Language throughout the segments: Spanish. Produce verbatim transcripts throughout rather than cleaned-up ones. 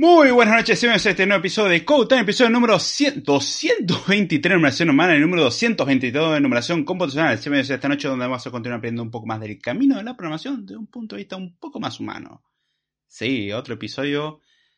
Muy buenas noches, bienvenidos a este nuevo episodio de Code Time, episodio número cien, doscientos veintitrés de numeración humana, el número doscientos veintidós de numeración computacional. Bienvenidos a esta noche donde vamos a continuar aprendiendo un poco más del camino de la programación de un punto de vista un poco más humano. Sí, otro episodio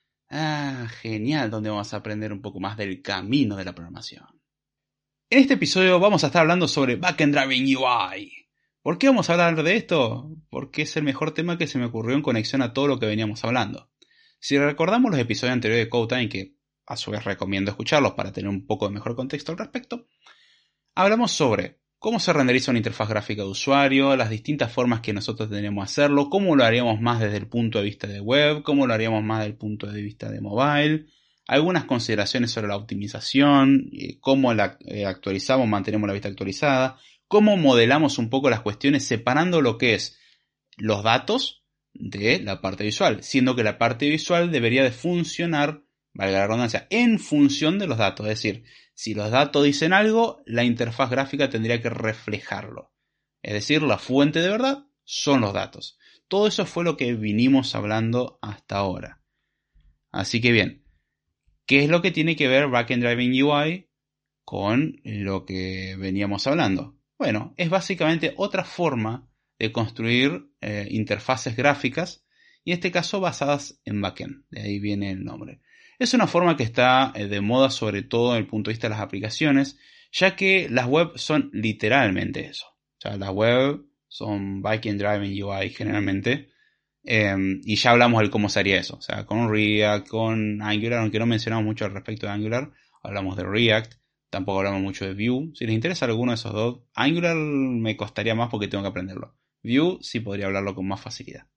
ah, genial donde vamos a aprender un poco más del camino de la programación. En este episodio vamos a estar hablando sobre Backend Driving U I. ¿Por qué vamos a hablar de esto? Porque es el mejor tema que se me ocurrió en conexión a todo lo que veníamos hablando. Si recordamos los episodios anteriores de Code Time, que a su vez recomiendo escucharlos para tener un poco de mejor contexto al respecto, hablamos sobre cómo se renderiza una interfaz gráfica de usuario, las distintas formas que nosotros tendríamos de hacerlo, cómo lo haríamos más desde el punto de vista de web, cómo lo haríamos más desde el punto de vista de mobile, algunas consideraciones sobre la optimización, cómo la eh, actualizamos, mantenemos la vista actualizada, cómo modelamos un poco las cuestiones separando lo que es los datos de la parte visual, siendo que la parte visual debería de funcionar, valga la redundancia, en función de los datos. Es decir, si los datos dicen algo, la interfaz gráfica tendría que reflejarlo. Es decir, la fuente de verdad son los datos. Todo eso fue lo que vinimos hablando hasta ahora. Así que bien, ¿qué es lo que tiene que ver Backend Driving U I con lo que veníamos hablando? Bueno, es básicamente otra forma de construir eh, interfaces gráficas, y en este caso basadas en backend, de ahí viene el nombre. Es una forma que está eh, de moda sobre todo desde el punto de vista de las aplicaciones, ya que las web son literalmente eso. O sea, las web son Backend Driving U I generalmente, eh, y ya hablamos de cómo sería eso. O sea, con React, con Angular, aunque no mencionamos mucho al respecto de Angular, hablamos de React. Tampoco hablamos mucho de Vue. Si les interesa alguno de esos dos, Angular me costaría más porque tengo que aprenderlo. Vue sí podría hablarlo con más facilidad.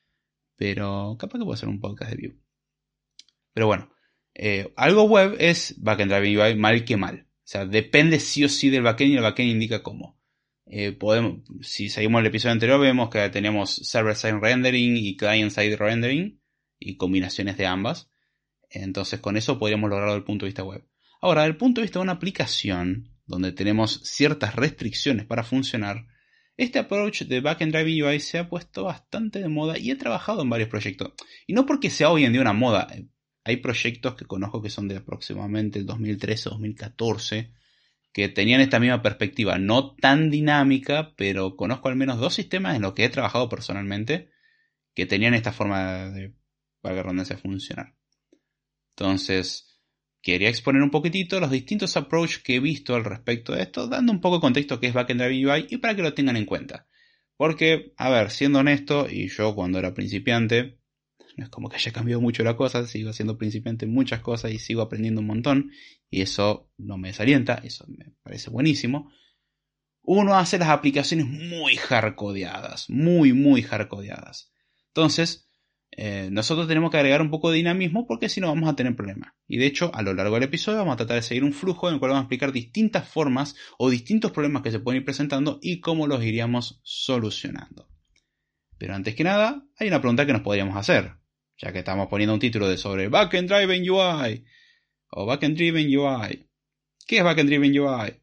Pero capaz que puedo hacer un podcast de Vue. Pero bueno, eh, algo web es Backend Driving U I mal que mal. O sea, depende sí o sí del backend y el backend indica cómo. Eh, podemos, si seguimos el episodio anterior vemos que teníamos server-side rendering y client-side rendering y combinaciones de ambas. Entonces con eso podríamos lograrlo desde el punto de vista web. Ahora, desde el punto de vista de una aplicación donde tenemos ciertas restricciones para funcionar, este approach de Backend Driving U I se ha puesto bastante de moda y he trabajado en varios proyectos. Y no porque sea hoy en día una moda. Hay proyectos que conozco que son de aproximadamente el dos mil trece dos mil catorce que tenían esta misma perspectiva. No tan dinámica, pero conozco al menos dos sistemas en los que he trabajado personalmente que tenían esta forma de, para que redundancia, funcionar. Entonces, quería exponer un poquitito los distintos approaches que he visto al respecto de esto, dando un poco de contexto que es Backend Driving U I y para que lo tengan en cuenta. Porque, a ver, siendo honesto, y yo cuando era principiante, no es como que haya cambiado mucho la cosa, sigo siendo principiante en muchas cosas y sigo aprendiendo un montón, y eso no me desalienta, eso me parece buenísimo. Uno hace las aplicaciones muy hardcodeadas, muy, muy hardcodeadas. Entonces, Eh, nosotros tenemos que agregar un poco de dinamismo porque si no vamos a tener problemas. Y de hecho, a lo largo del episodio vamos a tratar de seguir un flujo en el cual vamos a explicar distintas formas o distintos problemas que se pueden ir presentando y cómo los iríamos solucionando. Pero antes que nada, hay una pregunta que nos podríamos hacer, ya que estamos poniendo un título de sobre Backend Driven U I o Backend Driven U I. ¿Qué es Backend Driven U I?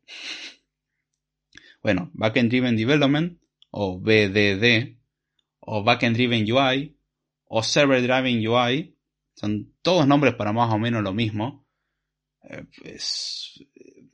Bueno, Backend Driven Development o B D D o Backend Driven U I o Server Driving U I, son todos nombres para más o menos lo mismo. Eh, pues,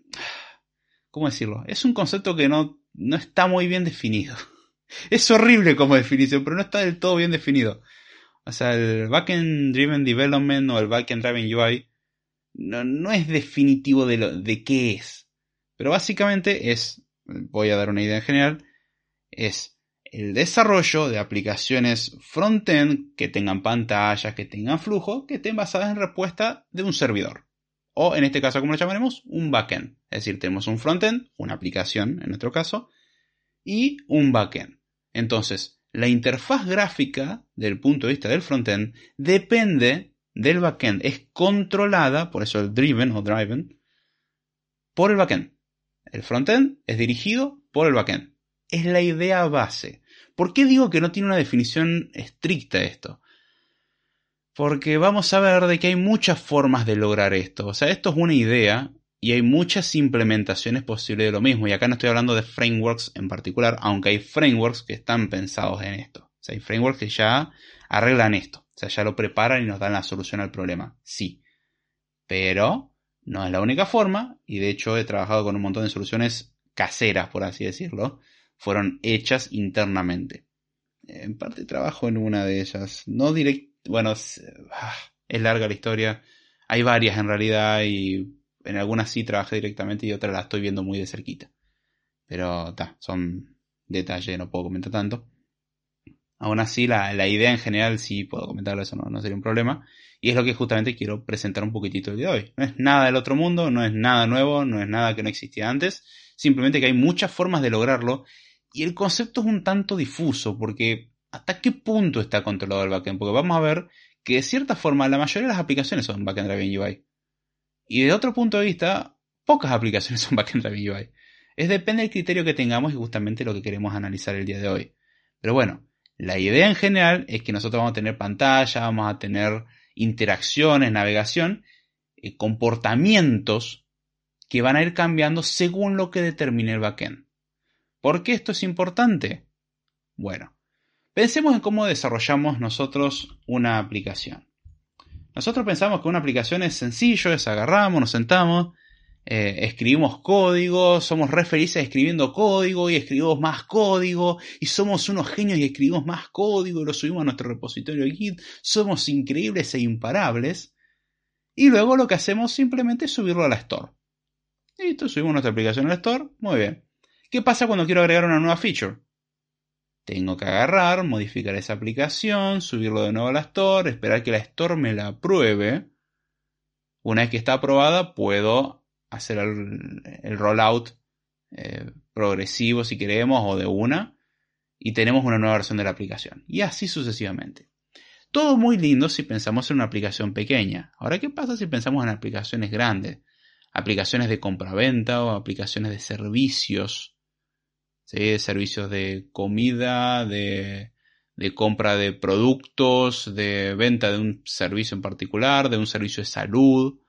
¿cómo decirlo? Es un concepto que no, no está muy bien definido. Es horrible como definición, pero no está del todo bien definido. O sea, el Backend Driven Development o el Backend Driving U I no, no es definitivo de, lo, de qué es. Pero básicamente es, voy a dar una idea en general, es el desarrollo de aplicaciones front-end que tengan pantallas, que tengan flujo, que estén basadas en respuesta de un servidor. O en este caso, como lo llamaremos, un backend. Es decir, tenemos un front-end, una aplicación en nuestro caso, y un backend. Entonces, la interfaz gráfica del punto de vista del front-end depende del backend. Es controlada, por eso el driven o driven, por el backend. El front-end es dirigido por el backend. Es la idea base. ¿Por qué digo que no tiene una definición estricta esto? Porque vamos a ver de que hay muchas formas de lograr esto. O sea, esto es una idea y hay muchas implementaciones posibles de lo mismo. Y acá no estoy hablando de frameworks en particular, aunque hay frameworks que están pensados en esto. O sea, hay frameworks que ya arreglan esto. O sea, ya lo preparan y nos dan la solución al problema. Sí. Pero no es la única forma, y de hecho he trabajado con un montón de soluciones caseras, por así decirlo. Fueron hechas internamente. En parte trabajo en una de ellas. No direct... Bueno, es, es larga la historia. Hay varias en realidad y en algunas sí trabajé directamente y otras las estoy viendo muy de cerquita. Pero ta, son detalles, no puedo comentar tanto. Aún así, la, la idea en general sí puedo comentarlo, eso no, no sería un problema. Y es lo que justamente quiero presentar un poquitito el día de hoy. No es nada del otro mundo, no es nada nuevo, no es nada que no existía antes. Simplemente que hay muchas formas de lograrlo. Y el concepto es un tanto difuso, porque ¿hasta qué punto está controlado el backend? Porque vamos a ver que de cierta forma la mayoría de las aplicaciones son backend driven U I. Y de otro punto de vista, pocas aplicaciones son backend driven U I. Es depende del criterio que tengamos y justamente lo que queremos analizar el día de hoy. Pero bueno, la idea en general es que nosotros vamos a tener pantalla, vamos a tener interacciones, navegación, eh, comportamientos que van a ir cambiando según lo que determine el backend. ¿Por qué esto es importante? Bueno, pensemos en cómo desarrollamos nosotros una aplicación. Nosotros pensamos que una aplicación es sencillo, es agarramos, nos sentamos, eh, escribimos código, somos re felices escribiendo código y escribimos más código y somos unos genios y escribimos más código y lo subimos a nuestro repositorio de Git, somos increíbles e imparables y luego lo que hacemos simplemente es subirlo a la Store. Listo, subimos nuestra aplicación a la Store, muy bien. ¿Qué pasa cuando quiero agregar una nueva feature? Tengo que agarrar, modificar esa aplicación, subirlo de nuevo a la Store, esperar que la Store me la apruebe. Una vez que está aprobada, puedo hacer el, el rollout eh, progresivo si queremos o de una. Y tenemos una nueva versión de la aplicación. Y así sucesivamente. Todo muy lindo si pensamos en una aplicación pequeña. Ahora, ¿qué pasa si pensamos en aplicaciones grandes? Aplicaciones de compraventa o aplicaciones de servicios. ¿Sí? Servicios de comida, de, de compra de productos, de venta de un servicio en particular, de un servicio de salud.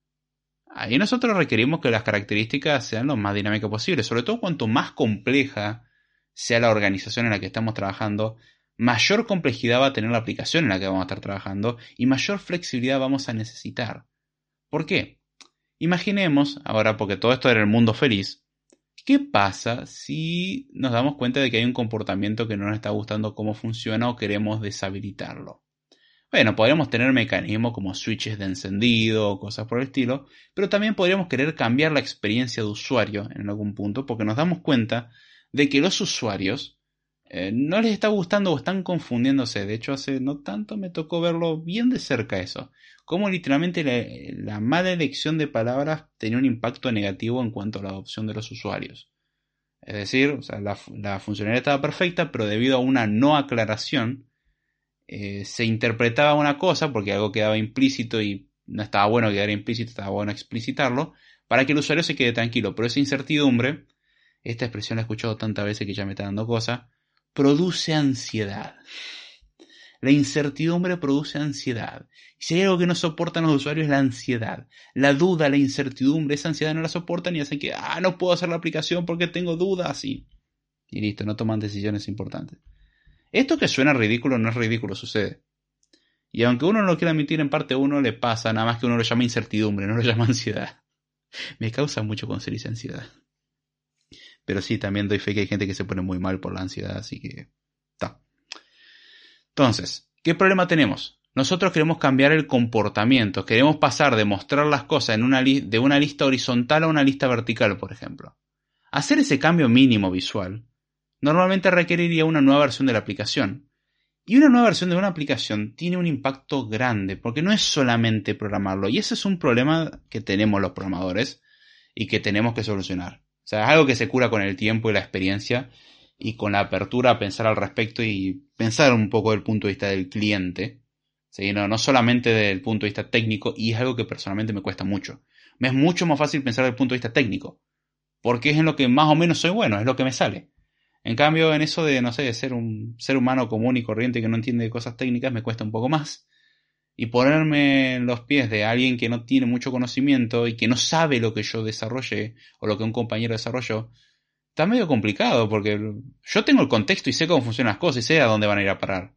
Ahí nosotros requerimos que las características sean lo más dinámicas posible. Sobre todo cuanto más compleja sea la organización en la que estamos trabajando, mayor complejidad va a tener la aplicación en la que vamos a estar trabajando y mayor flexibilidad vamos a necesitar. ¿Por qué? Imaginemos, ahora porque todo esto era el mundo feliz, ¿qué pasa si nos damos cuenta de que hay un comportamiento que no nos está gustando cómo funciona o queremos deshabilitarlo? Bueno, podríamos tener mecanismos como switches de encendido o cosas por el estilo, pero también podríamos querer cambiar la experiencia de usuario en algún punto porque nos damos cuenta de que los usuarios eh, no les está gustando o están confundiéndose. De hecho, hace no tanto me tocó verlo bien de cerca eso. Cómo literalmente la, la mala elección de palabras tenía un impacto negativo en cuanto a la adopción de los usuarios. Es decir, o sea, la, la funcionalidad estaba perfecta, pero debido a una no aclaración, eh, se interpretaba una cosa, porque algo quedaba implícito y no estaba bueno quedar implícito, estaba bueno explicitarlo, para que el usuario se quede tranquilo. Pero esa incertidumbre, esta expresión la he escuchado tantas veces que ya me está dando cosa, produce ansiedad. La incertidumbre produce ansiedad. Y si hay algo que no soportan los usuarios es la ansiedad. La duda, la incertidumbre, esa ansiedad no la soportan y hacen que, ah, no puedo hacer la aplicación porque tengo dudas y, y listo, no toman decisiones importantes. Esto que suena ridículo no es ridículo, sucede. Y aunque uno no lo quiera admitir, en parte uno le pasa, nada más que uno lo llama incertidumbre, no lo llama ansiedad. Me causa mucho con ser esa ansiedad. Pero sí, también doy fe que hay gente que se pone muy mal por la ansiedad, así que... ta. Entonces, ¿qué problema tenemos? Nosotros queremos cambiar el comportamiento, queremos pasar de mostrar las cosas en una li- de una lista horizontal a una lista vertical, por ejemplo. Hacer ese cambio mínimo visual normalmente requeriría una nueva versión de la aplicación. Y una nueva versión de una aplicación tiene un impacto grande, porque no es solamente programarlo, y ese es un problema que tenemos los programadores y que tenemos que solucionar. O sea, es algo que se cura con el tiempo y la experiencia, y con la apertura a pensar al respecto y pensar un poco del punto de vista del cliente. ¿Sí? No, no solamente del punto de vista técnico, y es algo que personalmente me cuesta mucho. Me es mucho más fácil pensar desde el punto de vista técnico, porque es en lo que más o menos soy bueno, es lo que me sale. En cambio, en eso de, no sé, de ser un ser humano común y corriente que no entiende cosas técnicas, me cuesta un poco más. Y ponerme en los pies de alguien que no tiene mucho conocimiento y que no sabe lo que yo desarrollé o lo que un compañero desarrolló, está medio complicado porque yo tengo el contexto y sé cómo funcionan las cosas y sé a dónde van a ir a parar.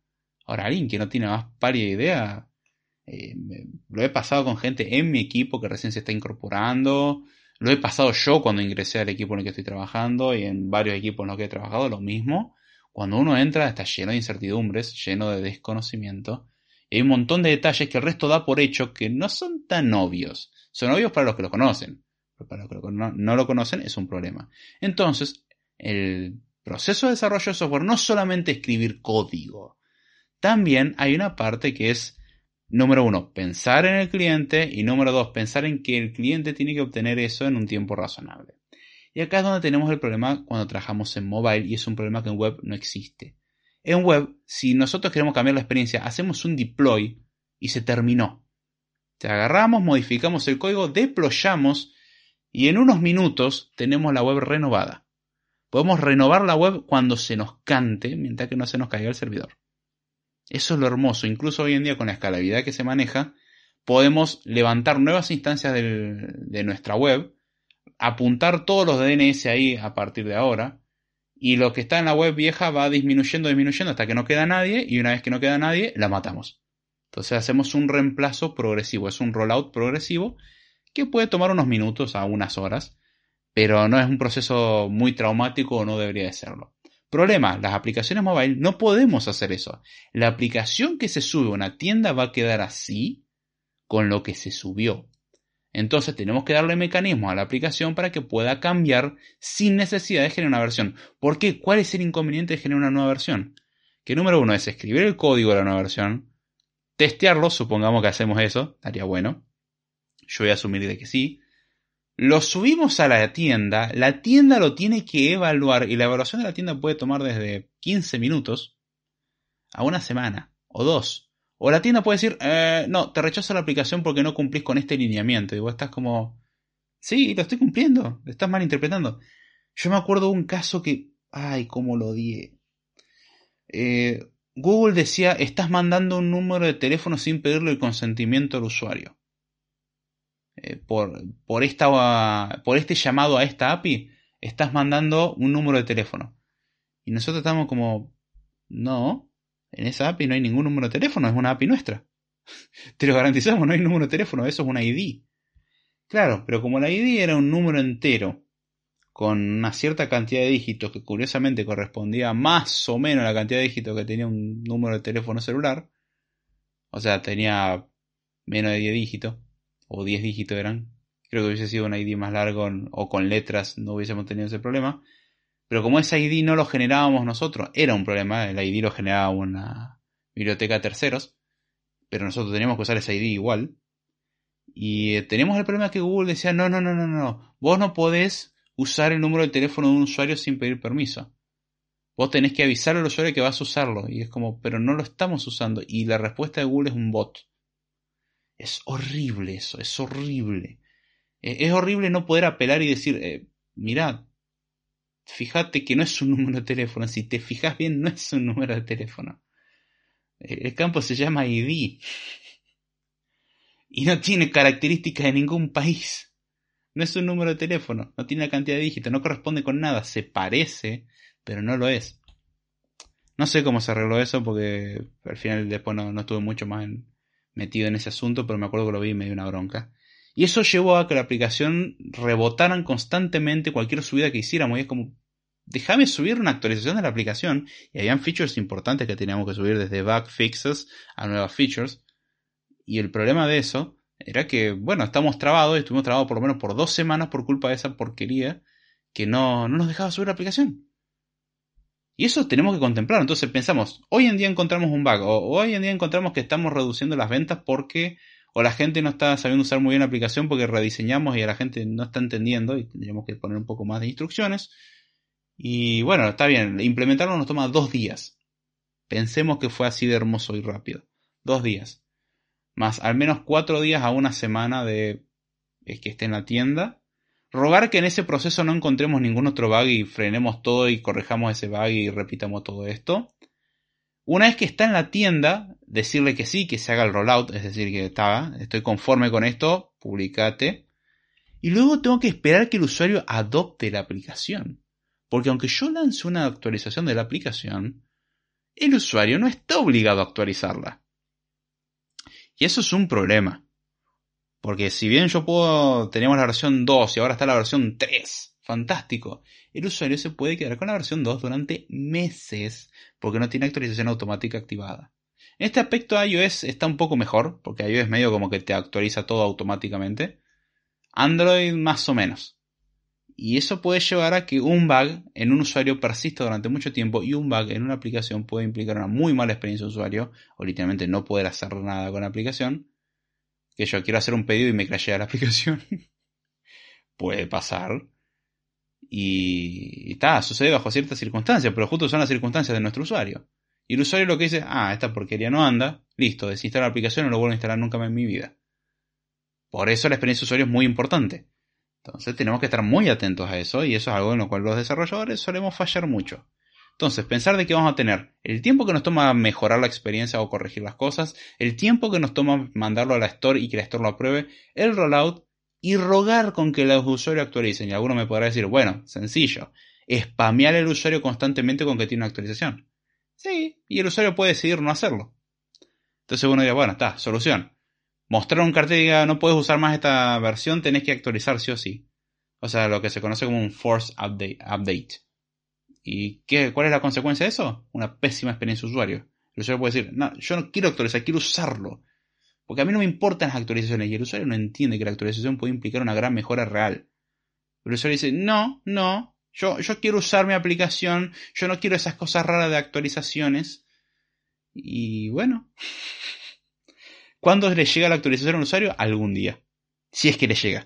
Ahora, alguien que no tiene más pálida idea, eh, lo he pasado con gente en mi equipo que recién se está incorporando, lo he pasado yo cuando ingresé al equipo en el que estoy trabajando y en varios equipos en los que he trabajado, lo mismo. Cuando uno entra está lleno de incertidumbres, lleno de desconocimiento, y hay un montón de detalles que el resto da por hecho que no son tan obvios. Son obvios para los que lo conocen, pero para los que no, no lo conocen es un problema. Entonces, el proceso de desarrollo de software no es solamente escribir código. También hay una parte que es, número uno, pensar en el cliente, y número dos, pensar en que el cliente tiene que obtener eso en un tiempo razonable. Y acá es donde tenemos el problema cuando trabajamos en mobile, y es un problema que en web no existe. En web, si nosotros queremos cambiar la experiencia, hacemos un deploy y se terminó. Te agarramos, modificamos el código, deployamos y en unos minutos tenemos la web renovada. Podemos renovar la web cuando se nos cante, mientras que no se nos caiga el servidor. Eso es lo hermoso. Incluso hoy en día con la escalabilidad que se maneja, podemos levantar nuevas instancias del, de nuestra web, apuntar todos los D N S ahí a partir de ahora, y lo que está en la web vieja va disminuyendo, disminuyendo hasta que no queda nadie, y una vez que no queda nadie, la matamos. Entonces hacemos un reemplazo progresivo, es un rollout progresivo que puede tomar unos minutos a unas horas, pero no es un proceso muy traumático o no debería de serlo. Problema, las aplicaciones mobile no podemos hacer eso. La aplicación que se sube a una tienda va a quedar así con lo que se subió. Entonces tenemos que darle mecanismos a la aplicación para que pueda cambiar sin necesidad de generar una versión. ¿Por qué? ¿Cuál es el inconveniente de generar una nueva versión? Que número uno es escribir el código de la nueva versión, testearlo, supongamos que hacemos eso, estaría bueno. Yo voy a asumir de que sí. Lo subimos a la tienda, la tienda lo tiene que evaluar y la evaluación de la tienda puede tomar desde quince minutos a una semana o dos. O la tienda puede decir, eh, no, te rechazo la aplicación porque no cumplís con este lineamiento. Y vos estás como, sí, lo estoy cumpliendo, lo estás malinterpretando. Yo me acuerdo de un caso que, ay, cómo lo odié. Eh, Google decía, estás mandando un número de teléfono sin pedirle el consentimiento al usuario. Eh, por, por, esta, por este llamado a esta A P I, estás mandando un número de teléfono. Y nosotros estamos como, no, en esa A P I no hay ningún número de teléfono, es una A P I nuestra. Te lo garantizamos, no hay número de teléfono, eso es una I D. Claro, pero como la I D era un número entero, con una cierta cantidad de dígitos, que curiosamente correspondía más o menos a la cantidad de dígitos que tenía un número de teléfono celular, o sea, tenía menos de diez dígitos, o diez dígitos eran, creo que hubiese sido una I D más largo o con letras no hubiésemos tenido ese problema. Pero como esa I D no lo generábamos nosotros, era un problema, el I D lo generaba una biblioteca de terceros, pero nosotros teníamos que usar esa I D igual. Y teníamos el problema que Google decía, no, no, no, no, no, vos no podés usar el número de teléfono de un usuario sin pedir permiso. Vos tenés que avisar al usuario que vas a usarlo. Y es como, pero no lo estamos usando. Y la respuesta de Google es un bot. Es horrible eso, es horrible. Es horrible no poder apelar y decir, eh, mirá, fíjate que no es un número de teléfono. Si te fijas bien, no es un número de teléfono. El campo se llama I D. Y no tiene características de ningún país. No es un número de teléfono. No tiene la cantidad de dígitos. No corresponde con nada. Se parece, pero no lo es. No sé cómo se arregló eso porque al final después no, no estuve mucho más en, metido en ese asunto, pero me acuerdo que lo vi y me dio una bronca. Y eso llevó a que la aplicación rebotaran constantemente cualquier subida que hiciéramos. Y es como, déjame subir una actualización de la aplicación. Y habían features importantes que teníamos que subir desde bug fixes a nuevas features. Y el problema de eso era que, bueno, estamos trabados, y estuvimos trabados por lo menos por dos semanas por culpa de esa porquería que no, no nos dejaba subir la aplicación. Y eso tenemos que contemplar. Entonces pensamos, hoy en día encontramos un bug, o hoy en día encontramos que estamos reduciendo las ventas porque o la gente no está sabiendo usar muy bien la aplicación porque rediseñamos y a la gente no está entendiendo y tendríamos que poner un poco más de instrucciones. Y bueno, está bien, implementarlo nos toma dos días. Pensemos que fue así de hermoso y rápido. Dos días. Más al menos cuatro días a una semana de que esté en la tienda. Rogar que en ese proceso no encontremos ningún otro bug y frenemos todo y corrijamos ese bug y repitamos todo esto. Una vez que está en la tienda, decirle que sí, que se haga el rollout, es decir, que está, estoy conforme con esto, publicate. Y luego tengo que esperar que el usuario adopte la aplicación. Porque aunque yo lance una actualización de la aplicación, el usuario no está obligado a actualizarla. Y eso es un problema. Porque si bien yo puedo, tenemos la versión dos y ahora está la versión tres, fantástico, el usuario se puede quedar con la versión dos durante meses porque no tiene actualización automática activada. En este aspecto iOS está un poco mejor, porque iOS medio como que te actualiza todo automáticamente. Android más o menos. Y eso puede llevar a que un bug en un usuario persista durante mucho tiempo, y un bug en una aplicación puede implicar una muy mala experiencia de usuario, o literalmente no poder hacer nada con la aplicación. Que yo quiero hacer un pedido y me crashea la aplicación. Puede pasar. Y está, sucede bajo ciertas circunstancias, pero justo son las circunstancias de nuestro usuario. Y el usuario lo que dice, ah, esta porquería no anda, listo, desinstalo la aplicación y no lo vuelvo a instalar nunca más en mi vida. Por eso la experiencia de usuario es muy importante. Entonces tenemos que estar muy atentos a eso, y eso es algo en lo cual los desarrolladores solemos fallar mucho. Entonces, pensar de que vamos a tener el tiempo que nos toma mejorar la experiencia o corregir las cosas, el tiempo que nos toma mandarlo a la store y que la store lo apruebe, el rollout, y rogar con que los usuarios actualicen. Y alguno me podrá decir, bueno, sencillo, spamear al usuario constantemente con que tiene una actualización. Sí, y el usuario puede decidir no hacerlo. Entonces uno dirá, bueno, está, solución. Mostrar un cartel y diga, no puedes usar más esta versión, tenés que actualizar sí o sí. O sea, lo que se conoce como un force update. update. ¿Y qué, cuál es la consecuencia de eso? Una pésima experiencia de usuario. El usuario puede decir, no, yo no quiero actualizar, quiero usarlo. Porque a mí no me importan las actualizaciones, y el usuario no entiende que la actualización puede implicar una gran mejora real. El usuario dice, no, no, yo, yo quiero usar mi aplicación, yo no quiero esas cosas raras de actualizaciones. Y bueno, ¿cuándo le llega la actualización al usuario? Algún día. Si es que le llega.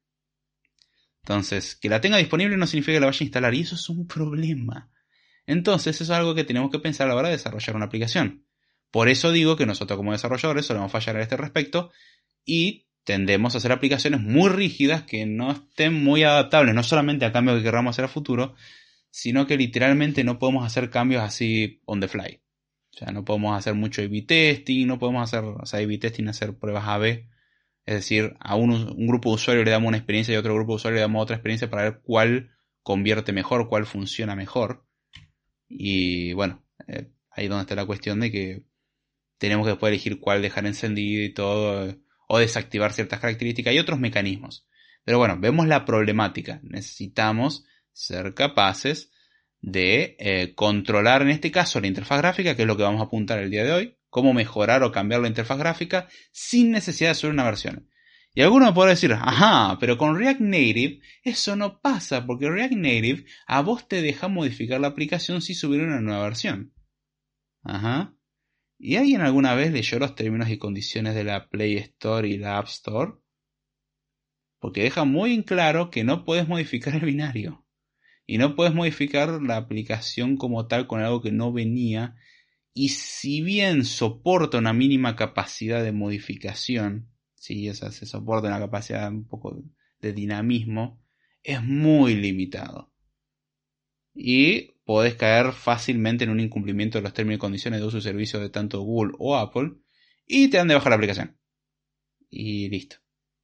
Entonces, que la tenga disponible no significa que la vaya a instalar, y eso es un problema. Entonces, eso es algo que tenemos que pensar a la hora de desarrollar una aplicación. Por eso digo que nosotros como desarrolladores solemos fallar a este respecto, y tendemos a hacer aplicaciones muy rígidas que no estén muy adaptables, no solamente a cambios que queramos hacer a futuro, sino que literalmente no podemos hacer cambios así on the fly. O sea, no podemos hacer mucho A B testing, no podemos hacer, o sea, A B testing, hacer pruebas A B. Es decir, a un, un grupo de usuarios le damos una experiencia y a otro grupo de usuarios le damos otra experiencia para ver cuál convierte mejor, cuál funciona mejor. Y bueno, eh, ahí es donde está la cuestión de que tenemos que después elegir cuál dejar encendido y todo, eh, o desactivar ciertas características y otros mecanismos. Pero bueno, vemos la problemática. Necesitamos ser capaces de eh, controlar en este caso la interfaz gráfica, que es lo que vamos a apuntar el día de hoy. Cómo mejorar o cambiar la interfaz gráfica sin necesidad de subir una versión. Y alguno me podrá decir, ajá, pero con React Native eso no pasa, porque React Native a vos te deja modificar la aplicación si subir una nueva versión. Ajá. ¿Y alguien alguna vez leyó los términos y condiciones de la Play Store y la App Store? Porque deja muy en claro que no puedes modificar el binario. Y no puedes modificar la aplicación como tal con algo que no venía. Y si bien soporta una mínima capacidad de modificación, sí, o sea, se soporta una capacidad un poco de dinamismo, es muy limitado. Y podés caer fácilmente en un incumplimiento de los términos y condiciones de uso y servicio de tanto Google o Apple, y te dan de bajar la aplicación. Y listo.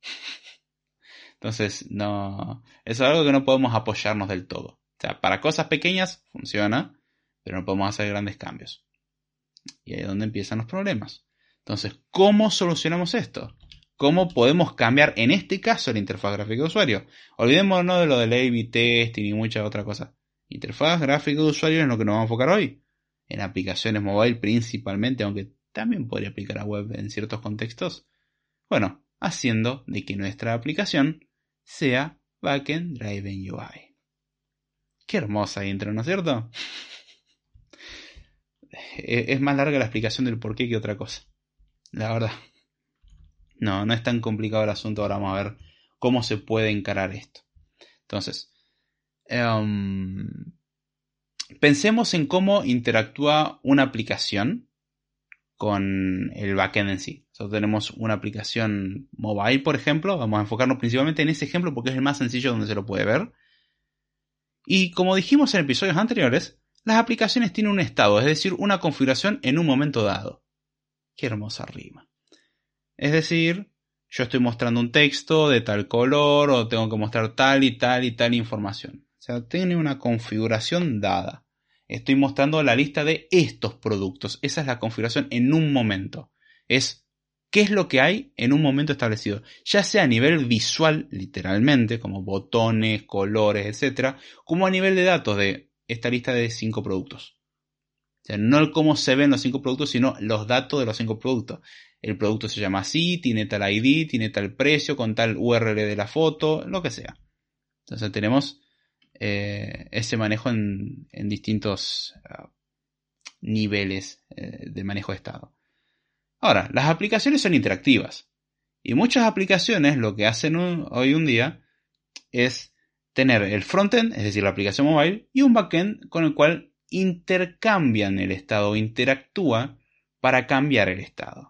Entonces, no, eso es algo que no podemos apoyarnos del todo. O sea, para cosas pequeñas funciona, pero no podemos hacer grandes cambios. Y ahí es donde empiezan los problemas. Entonces, ¿cómo solucionamos esto? ¿Cómo podemos cambiar, en este caso, la interfaz gráfica de usuario? Olvidémonos de lo del A B testing y muchas otras cosas. Interfaz gráfica de usuario es lo que nos vamos a enfocar hoy. En aplicaciones mobile principalmente, aunque también podría aplicar a web en ciertos contextos. Bueno, haciendo de que nuestra aplicación sea Backend Driven U I. Qué hermosa intro, ¿no es cierto? Es más larga la explicación del porqué que otra cosa. La verdad. No, no es tan complicado el asunto. Ahora vamos a ver cómo se puede encarar esto. Entonces, um, pensemos en cómo interactúa una aplicación con el backend en sí. Nosotros tenemos una aplicación mobile, por ejemplo. Vamos a enfocarnos principalmente en ese ejemplo porque es el más sencillo donde se lo puede ver. Y como dijimos en episodios anteriores, las aplicaciones tienen un estado, es decir, una configuración en un momento dado. Qué hermosa rima. Es decir, yo estoy mostrando un texto de tal color o tengo que mostrar tal y tal y tal información. O sea, tiene una configuración dada. estoy mostrando la lista de estos productos. Esa es la configuración en un momento. Es qué es lo que hay en un momento establecido. Ya sea a nivel visual, literalmente, como botones, colores, etcétera, como a nivel de datos de esta lista de cinco productos. O sea, no el cómo se ven los cinco productos, sino los datos de los cinco productos. El producto se llama así, tiene tal I D, tiene tal precio, con tal U R L de la foto, lo que sea. Entonces tenemos eh, ese manejo en, en distintos uh, niveles eh, de manejo de estado. Ahora, las aplicaciones son interactivas. Y muchas aplicaciones lo que hacen un, hoy un día es tener el frontend, es decir, la aplicación mobile, y un backend con el cual intercambian el estado, interactúa para cambiar el estado.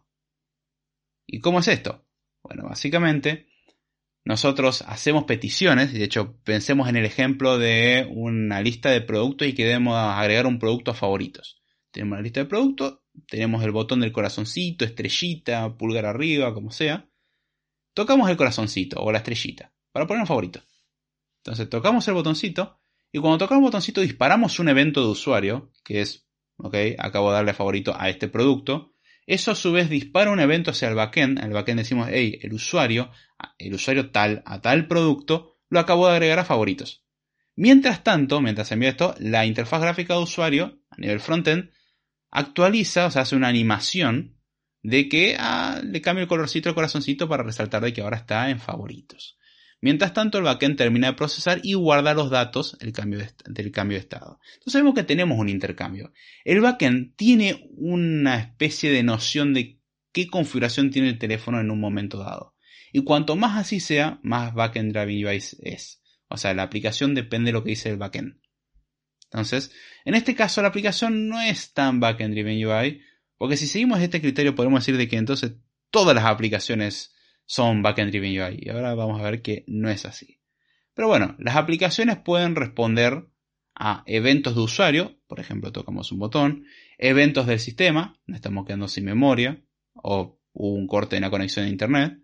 ¿Y cómo es esto? Bueno, básicamente nosotros hacemos peticiones, de hecho pensemos en el ejemplo de una lista de productos y queremos agregar un producto a favoritos. Tenemos la lista de productos, tenemos el botón del corazoncito, estrellita, pulgar arriba, como sea. Tocamos el corazoncito o la estrellita para poner un favorito. Entonces tocamos el botoncito y cuando tocamos el botoncito disparamos un evento de usuario, que es, ok, acabo de darle favorito a este producto. Eso a su vez dispara un evento hacia el backend. En el backend decimos, hey, el usuario, el usuario tal a tal producto, lo acabo de agregar a favoritos. Mientras tanto, mientras envía esto, la interfaz gráfica de usuario, a nivel frontend, actualiza, o sea, hace una animación de que ah, le cambia el colorcito al corazoncito para resaltar de que ahora está en favoritos. Mientras tanto, el backend termina de procesar y guarda los datos del cambio de, del cambio de estado. Entonces vemos que tenemos un intercambio. El backend tiene una especie de noción de qué configuración tiene el teléfono en un momento dado. Y cuanto más así sea, más backend driven device es. O sea, la aplicación depende de lo que dice el backend. Entonces, en este caso la aplicación no es tan backend driven U I, porque si seguimos este criterio podemos decir de que entonces todas las aplicaciones son backend driven U I. Y ahora vamos a ver que no es así. Pero bueno, las aplicaciones pueden responder a eventos de usuario, por ejemplo, tocamos un botón, eventos del sistema, nos estamos quedando sin memoria, o hubo un corte en la conexión a internet,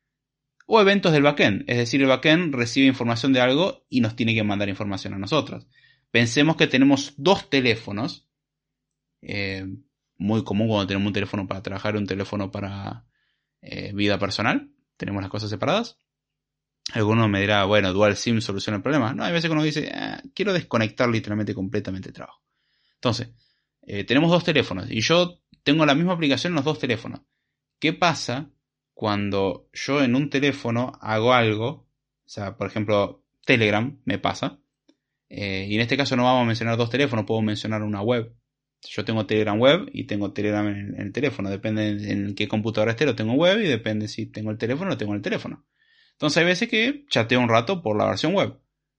o eventos del backend, es decir, el backend recibe información de algo y nos tiene que mandar información a nosotros. Pensemos que tenemos dos teléfonos, eh, muy común cuando tenemos un teléfono para trabajar y un teléfono para eh, vida personal, tenemos las cosas separadas. Alguno me dirá, bueno, Dual SIM soluciona el problema. No, hay veces que uno dice, eh, quiero desconectar literalmente completamente el trabajo. Entonces, eh, tenemos dos teléfonos y yo tengo la misma aplicación en los dos teléfonos. ¿Qué pasa cuando yo en un teléfono hago algo? O sea, por ejemplo, Telegram me pasa. Eh, y en este caso no vamos a mencionar dos teléfonos, puedo mencionar una web. Yo tengo Telegram web y tengo Telegram en el teléfono. Depende en qué computadora esté, lo tengo web y depende si tengo el teléfono o lo tengo en el teléfono. Entonces hay veces que chateo un rato por la versión web.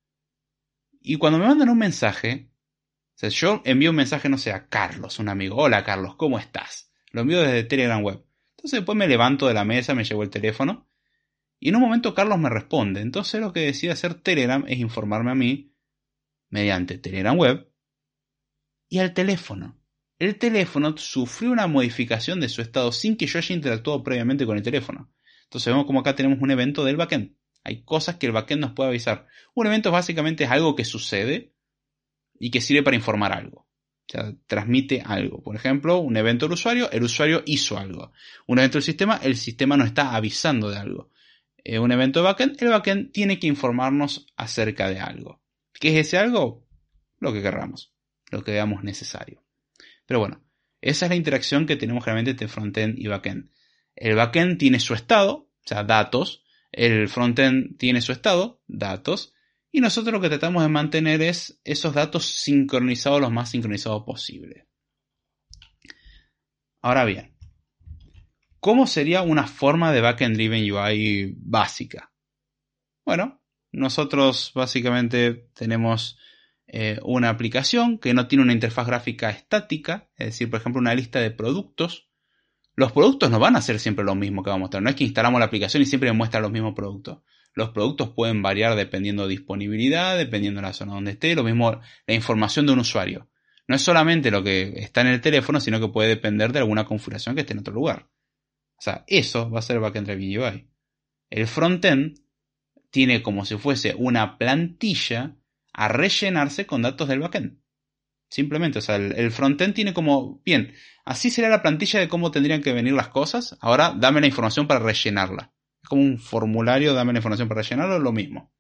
Y cuando me mandan un mensaje, o sea, yo envío un mensaje, no sé, a Carlos, un amigo. Hola Carlos, ¿cómo estás? Lo envío desde Telegram web. Entonces después me levanto de la mesa, me llevo el teléfono. Y en un momento Carlos me responde. Entonces lo que decide hacer Telegram es informarme a mí mediante Telegram web y al teléfono. El teléfono sufrió una modificación de su estado sin que yo haya interactuado previamente con el teléfono. Entonces vemos como acá tenemos un evento del backend. Hay cosas que el backend nos puede avisar. Un evento básicamente es algo que sucede y que sirve para informar algo. O sea, transmite algo. Por ejemplo, un evento del usuario, el usuario hizo algo. Un evento del sistema, el sistema nos está avisando de algo. Eh, un evento de backend, el backend tiene que informarnos acerca de algo. ¿Qué es ese algo? Lo que querramos, lo que veamos necesario. Pero bueno, esa es la interacción que tenemos realmente entre frontend y backend. El backend tiene su estado, o sea, datos. El frontend tiene su estado, datos. Y nosotros lo que tratamos de mantener es esos datos sincronizados lo más sincronizados posible. Ahora bien, ¿cómo sería una forma de backend driven U I básica? Bueno, nosotros básicamente tenemos eh, una aplicación que no tiene una interfaz gráfica estática, es decir, por ejemplo, una lista de productos. Los productos no van a ser siempre lo mismo que va a mostrar. No es que instalamos la aplicación y siempre me muestra los mismos productos. Los productos pueden variar dependiendo de disponibilidad, dependiendo de la zona donde esté. Lo mismo la información de un usuario. No es solamente lo que está en el teléfono, sino que puede depender de alguna configuración que esté en otro lugar. O sea, eso va a ser backend driven U I. El frontend tiene como si fuese una plantilla a rellenarse con datos del backend. Simplemente, o sea, el, el frontend tiene como, bien, así será la plantilla de cómo tendrían que venir las cosas. Ahora dame la información para rellenarla. Es como un formulario, dame la información para rellenarlo, lo mismo.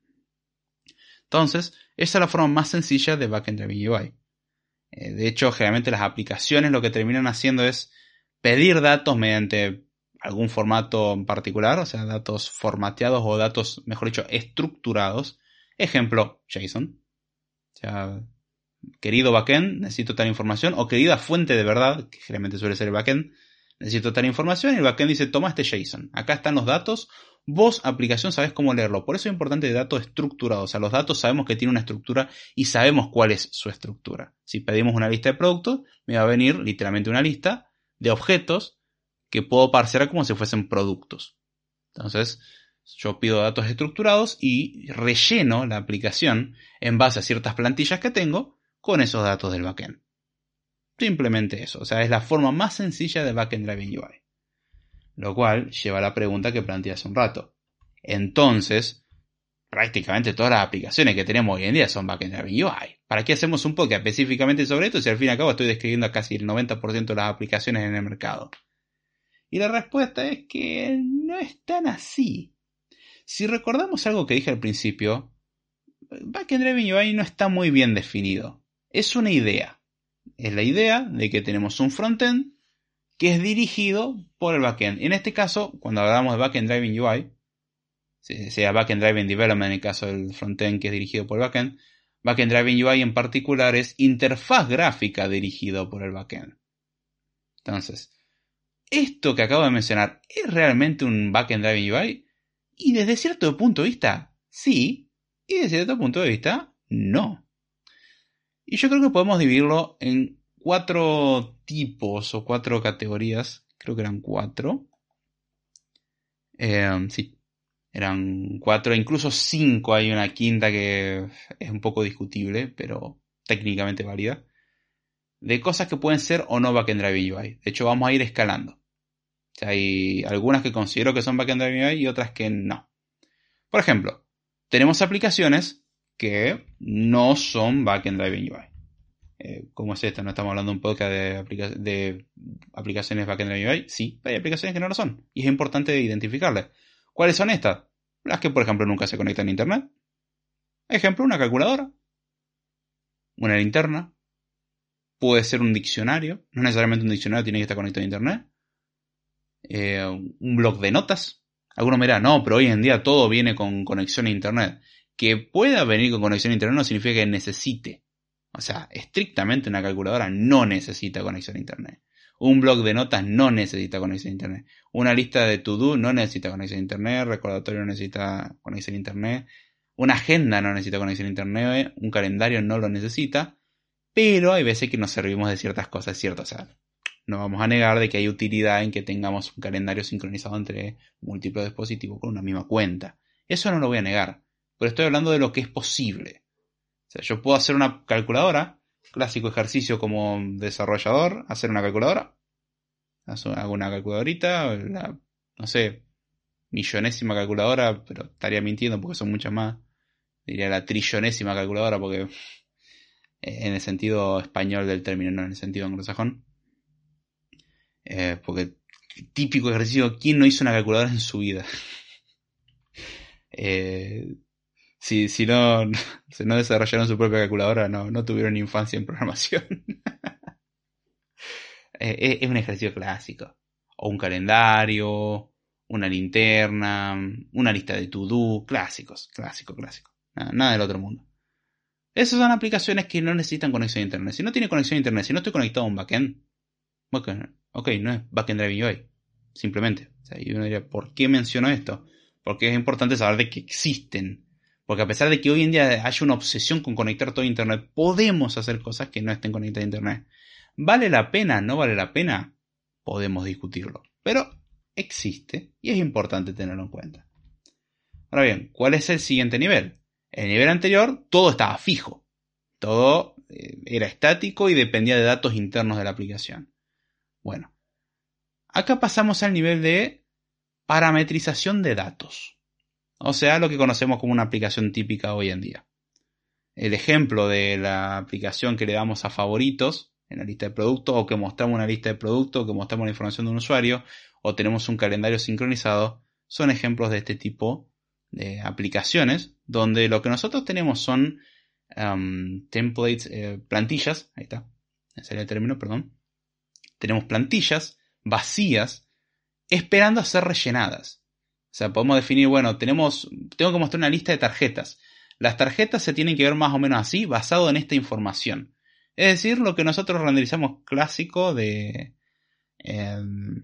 Entonces, esa es la forma más sencilla de Backend Driven U I. Eh, de hecho, generalmente las aplicaciones lo que terminan haciendo es pedir datos mediante algún formato en particular, o sea, datos formateados o datos, mejor dicho, estructurados. Ejemplo, JSON. O sea, querido backend, necesito tal información, o querida fuente de verdad, que generalmente suele ser el backend, necesito tal información, y el backend dice, toma este JSON, acá están los datos, vos, aplicación, sabés cómo leerlo. Por eso es importante el dato estructurado, o sea, los datos sabemos que tiene una estructura y sabemos cuál es su estructura. Si pedimos una lista de productos, me va a venir literalmente una lista de objetos que puedo parsear como si fuesen productos. Entonces, yo pido datos estructurados y relleno la aplicación en base a ciertas plantillas que tengo con esos datos del backend. Simplemente eso, o sea, es la forma más sencilla de Backend Driven U I. Lo cual lleva a la pregunta que planteé hace un rato. Entonces, prácticamente todas las aplicaciones que tenemos hoy en día son Backend Driven U I. ¿Para qué hacemos un podcast específicamente sobre esto si al fin y al cabo estoy describiendo a casi el noventa por ciento de las aplicaciones en el mercado? Y la respuesta es que no es tan así. Si recordamos algo que dije al principio, Backend Driven U I no está muy bien definido. Es una idea. Es la idea de que tenemos un frontend que es dirigido por el backend. En este caso, cuando hablamos de Backend Driven U I, sea Backend Driven Development en el caso del frontend que es dirigido por el backend, Backend Driven U I en particular es interfaz gráfica dirigido por el backend. Entonces, esto que acabo de mencionar, ¿es realmente un Backend Driven U I? Y desde cierto punto de vista, sí. Y desde cierto punto de vista, no. Y yo creo que podemos dividirlo en cuatro tipos o cuatro categorías. Creo que eran cuatro. Eh, sí, eran cuatro, incluso cinco. Hay una quinta que es un poco discutible, pero técnicamente válida. De cosas que pueden ser o no Backend Driven U I. De hecho, vamos a ir escalando. O sea, hay algunas que considero que son Backend Driven U I y otras que no. Por ejemplo, tenemos aplicaciones que no son Backend Driven U I. Eh, ¿Cómo es esto? ¿No estamos hablando un podcast de, aplica de aplicaciones Backend Driven U I? Sí, hay aplicaciones que no lo son. Y es importante identificarlas. ¿Cuáles son estas? Las que, por ejemplo, nunca se conectan a Internet. Ejemplo, una calculadora. Una linterna. Puede ser un diccionario. No necesariamente un diccionario tiene que estar conectado a Internet. Eh, un blog de notas. Algunos me dirán, no, pero hoy en día todo viene con conexión a Internet. Que pueda venir con conexión a Internet no significa que necesite. O sea, estrictamente una calculadora no necesita conexión a Internet. Un blog de notas no necesita conexión a Internet. Una lista de to-do no necesita conexión a Internet. Recordatorio no necesita conexión a Internet. Una agenda no necesita conexión a Internet. Un calendario no lo necesita. Pero hay veces que nos servimos de ciertas cosas, ¿cierto? O sea, no vamos a negar de que hay utilidad en que tengamos un calendario sincronizado entre múltiples dispositivos con una misma cuenta. Eso no lo voy a negar. Pero estoy hablando de lo que es posible. O sea, yo puedo hacer una calculadora, clásico ejercicio como desarrollador, hacer una calculadora. Hago una calculadorita, la, no sé, millonésima calculadora, pero estaría mintiendo porque son muchas más. Diría la trillonésima calculadora porque en el sentido español del término, no en el sentido anglosajón. Eh, porque típico ejercicio, ¿quién no hizo una calculadora en su vida? eh, si, si, no, si no desarrollaron su propia calculadora, no, no tuvieron infancia en programación. eh, es un ejercicio clásico. O un calendario, una linterna, una lista de to-do, clásicos, clásico, clásico. Nada, nada del otro mundo. Esas son aplicaciones que no necesitan conexión a Internet. Si no tiene conexión a Internet, si no estoy conectado a un backend, okay, ok, no es Backend Driven U I. Simplemente. O sea, y uno diría, ¿por qué menciono esto? Porque es importante saber de que existen. Porque a pesar de que hoy en día haya una obsesión con conectar todo a Internet, podemos hacer cosas que no estén conectadas a Internet. ¿Vale la pena? ¿No vale la pena? Podemos discutirlo. Pero existe y es importante tenerlo en cuenta. Ahora bien, ¿cuál es el siguiente nivel? El nivel anterior, todo estaba fijo. Todo eh, era estático y dependía de datos internos de la aplicación. Bueno, acá pasamos al nivel de parametrización de datos. O sea, lo que conocemos como una aplicación típica hoy en día. el ejemplo de la aplicación que le damos a favoritos en la lista de productos, o que mostramos una lista de productos, o que mostramos la información de un usuario, o tenemos un calendario sincronizado, son ejemplos de este tipo de aplicaciones, donde lo que nosotros tenemos son um, templates, eh, plantillas, ahí está, ese sería el término, perdón. Tenemos plantillas vacías esperando a ser rellenadas. O sea, podemos definir, bueno, tenemos, tengo que mostrar una lista de tarjetas. Las tarjetas se tienen que ver más o menos así, basado en esta información. Es decir, lo que nosotros renderizamos clásico de, eh,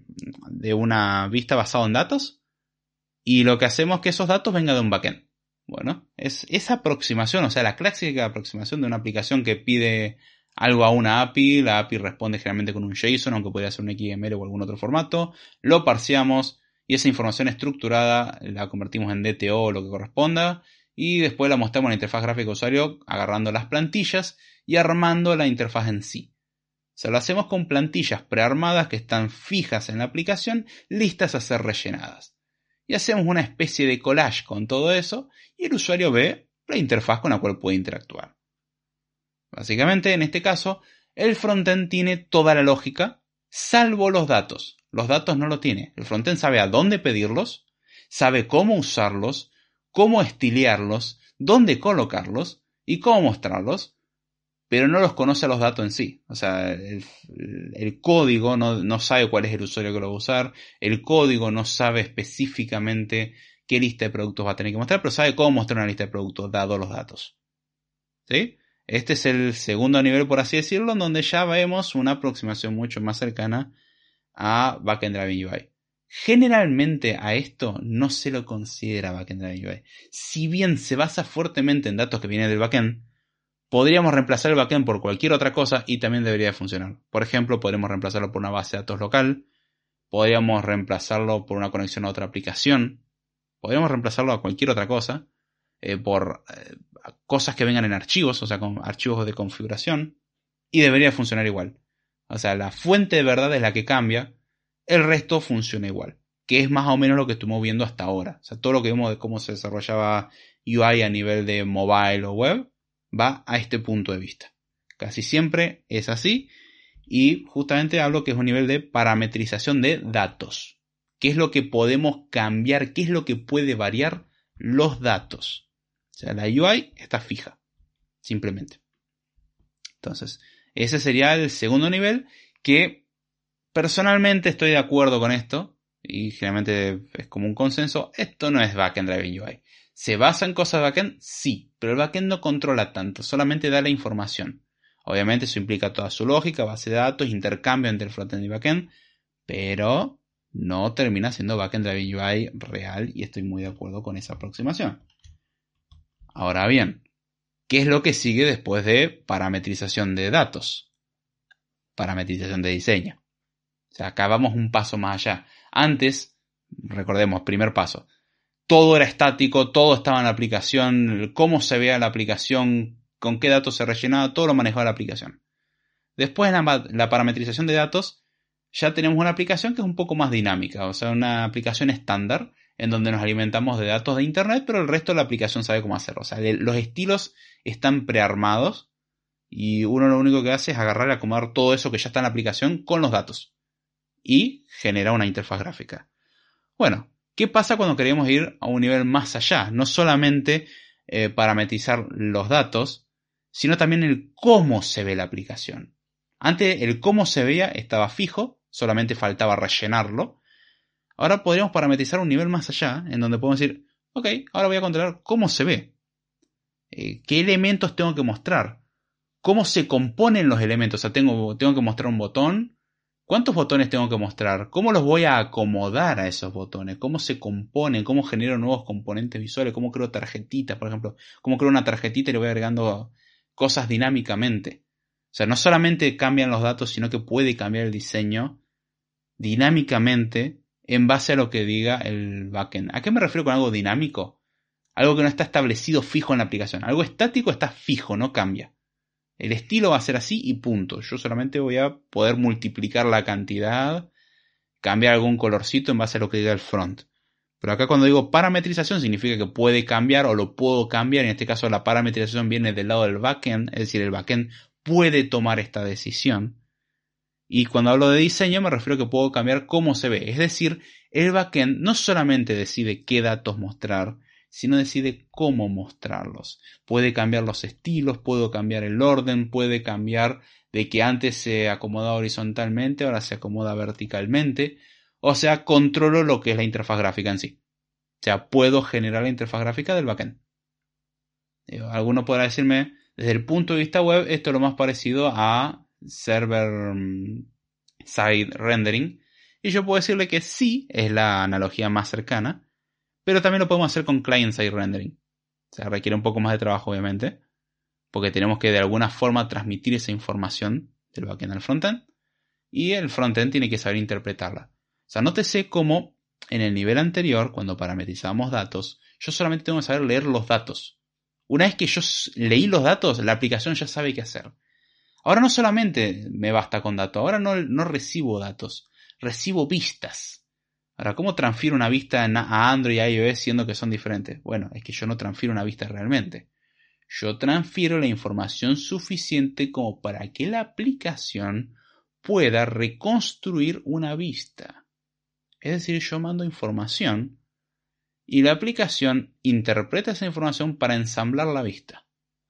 de una vista basada en datos. Y lo que hacemos es que esos datos vengan de un backend. Bueno, es esa aproximación, o sea, la clásica aproximación de una aplicación que pide algo a una A P I. La A P I responde generalmente con un JSON, aunque podría ser un X M L o algún otro formato. Lo parseamos y esa información estructurada la convertimos en D T O o lo que corresponda. Y después la mostramos en la interfaz gráfica de usuario agarrando las plantillas y armando la interfaz en sí. O sea, lo hacemos con plantillas prearmadas que están fijas en la aplicación, listas a ser rellenadas. Y hacemos una especie de collage con todo eso y el usuario ve la interfaz con la cual puede interactuar. Básicamente, en este caso, el frontend tiene toda la lógica, salvo los datos. Los datos no lo tiene. El frontend sabe a dónde pedirlos, sabe cómo usarlos, cómo estilearlos, dónde colocarlos y cómo mostrarlos, pero no los conoce a los datos en sí. O sea, el, el código no, no sabe cuál es el usuario que lo va a usar, el código no sabe específicamente qué lista de productos va a tener que mostrar, pero sabe cómo mostrar una lista de productos dados los datos. ¿Sí? Este es el segundo nivel, por así decirlo, en donde ya vemos una aproximación mucho más cercana a Backend Driven U I. Generalmente a esto no se lo considera Backend Driven U I. Si bien se basa fuertemente en datos que vienen del backend, podríamos reemplazar el backend por cualquier otra cosa y también debería funcionar. Por ejemplo, podríamos reemplazarlo por una base de datos local, podríamos reemplazarlo por una conexión a otra aplicación, podríamos reemplazarlo a cualquier otra cosa, eh, por eh, cosas que vengan en archivos, o sea, con archivos de configuración, y debería funcionar igual. O sea, la fuente de verdad es la que cambia, el resto funciona igual, que es más o menos lo que estuvimos viendo hasta ahora. O sea, todo lo que vimos de cómo se desarrollaba U I a nivel de mobile o web va a este punto de vista. Casi siempre es así, y justamente hablo que es un nivel de parametrización de datos. ¿Qué es lo que podemos cambiar? ¿Qué es lo que puede variar? Los datos. O sea, la U I está fija, simplemente. Entonces, ese sería el segundo nivel, que personalmente estoy de acuerdo con esto, y generalmente es como un consenso. Esto no es Backend Driven U I. ¿Se basa en cosas de backend? Sí, pero el backend no controla tanto, solamente da la información. Obviamente eso implica toda su lógica, base de datos, intercambio entre el frontend y backend, pero no termina siendo Backend Driven U I real, y estoy muy de acuerdo con esa aproximación. Ahora bien, ¿qué es lo que sigue después de parametrización de datos? Parametrización de diseño. O sea, acá vamos un paso más allá. Antes, recordemos, primer paso, todo era estático, todo estaba en la aplicación, cómo se veía la aplicación, con qué datos se rellenaba, todo lo manejaba la aplicación. Después en la, la parametrización de datos, ya tenemos una aplicación que es un poco más dinámica, o sea, una aplicación estándar, en donde nos alimentamos de datos de internet, pero el resto de la aplicación sabe cómo hacerlo. O sea, los estilos están prearmados y uno lo único que hace es agarrar y acomodar todo eso que ya está en la aplicación con los datos y generar una interfaz gráfica. Bueno, ¿qué pasa cuando queremos ir a un nivel más allá? No solamente eh, parametrizar los datos, sino también el cómo se ve la aplicación. Antes el cómo se veía estaba fijo, solamente faltaba rellenarlo. Ahora podríamos parametrizar un nivel más allá, en donde podemos decir, ok, ahora voy a controlar cómo se ve. Eh, ¿Qué elementos tengo que mostrar? ¿Cómo se componen los elementos? O sea, tengo, tengo que mostrar un botón. ¿Cuántos botones tengo que mostrar? ¿Cómo los voy a acomodar a esos botones? ¿Cómo se componen? ¿Cómo genero nuevos componentes visuales? ¿Cómo creo tarjetitas, por ejemplo? ¿Cómo creo una tarjetita y le voy agregando cosas dinámicamente? O sea, no solamente cambian los datos, sino que puede cambiar el diseño dinámicamente en base a lo que diga el backend. ¿A qué me refiero con algo dinámico? Algo que no está establecido fijo en la aplicación. Algo estático está fijo, no cambia. El estilo va a ser así y punto. Yo solamente voy a poder multiplicar la cantidad, cambiar algún colorcito en base a lo que diga el front. Pero acá cuando digo parametrización significa que puede cambiar o lo puedo cambiar. En este caso la parametrización viene del lado del backend, es decir, el backend puede tomar esta decisión. Y cuando hablo de diseño me refiero a que puedo cambiar cómo se ve. Es decir, el backend no solamente decide qué datos mostrar, sino decide cómo mostrarlos. Puede cambiar los estilos, puedo cambiar el orden, puede cambiar de que antes se acomodaba horizontalmente, ahora se acomoda verticalmente. O sea, controlo lo que es la interfaz gráfica en sí. O sea, puedo generar la interfaz gráfica del backend. Alguno podrá decirme, desde el punto de vista web, esto es lo más parecido a server side rendering. Y yo puedo decirle que sí, es la analogía más cercana. Pero también lo podemos hacer con client side rendering. O sea, requiere un poco más de trabajo, obviamente. Porque tenemos que de alguna forma transmitir esa información del backend al frontend. Y el frontend tiene que saber interpretarla. O sea, nótese cómo en el nivel anterior, cuando parametrizamos datos, yo solamente tengo que saber leer los datos. Una vez que yo leí los datos, la aplicación ya sabe qué hacer. Ahora no solamente me basta con datos, ahora no, no recibo datos, recibo vistas. Ahora, ¿cómo transfiero una vista a Android y a iOS siendo que son diferentes? Bueno, es que yo no transfiero una vista realmente. Yo transfiero la información suficiente como para que la aplicación pueda reconstruir una vista. Es decir, yo mando información y la aplicación interpreta esa información para ensamblar la vista.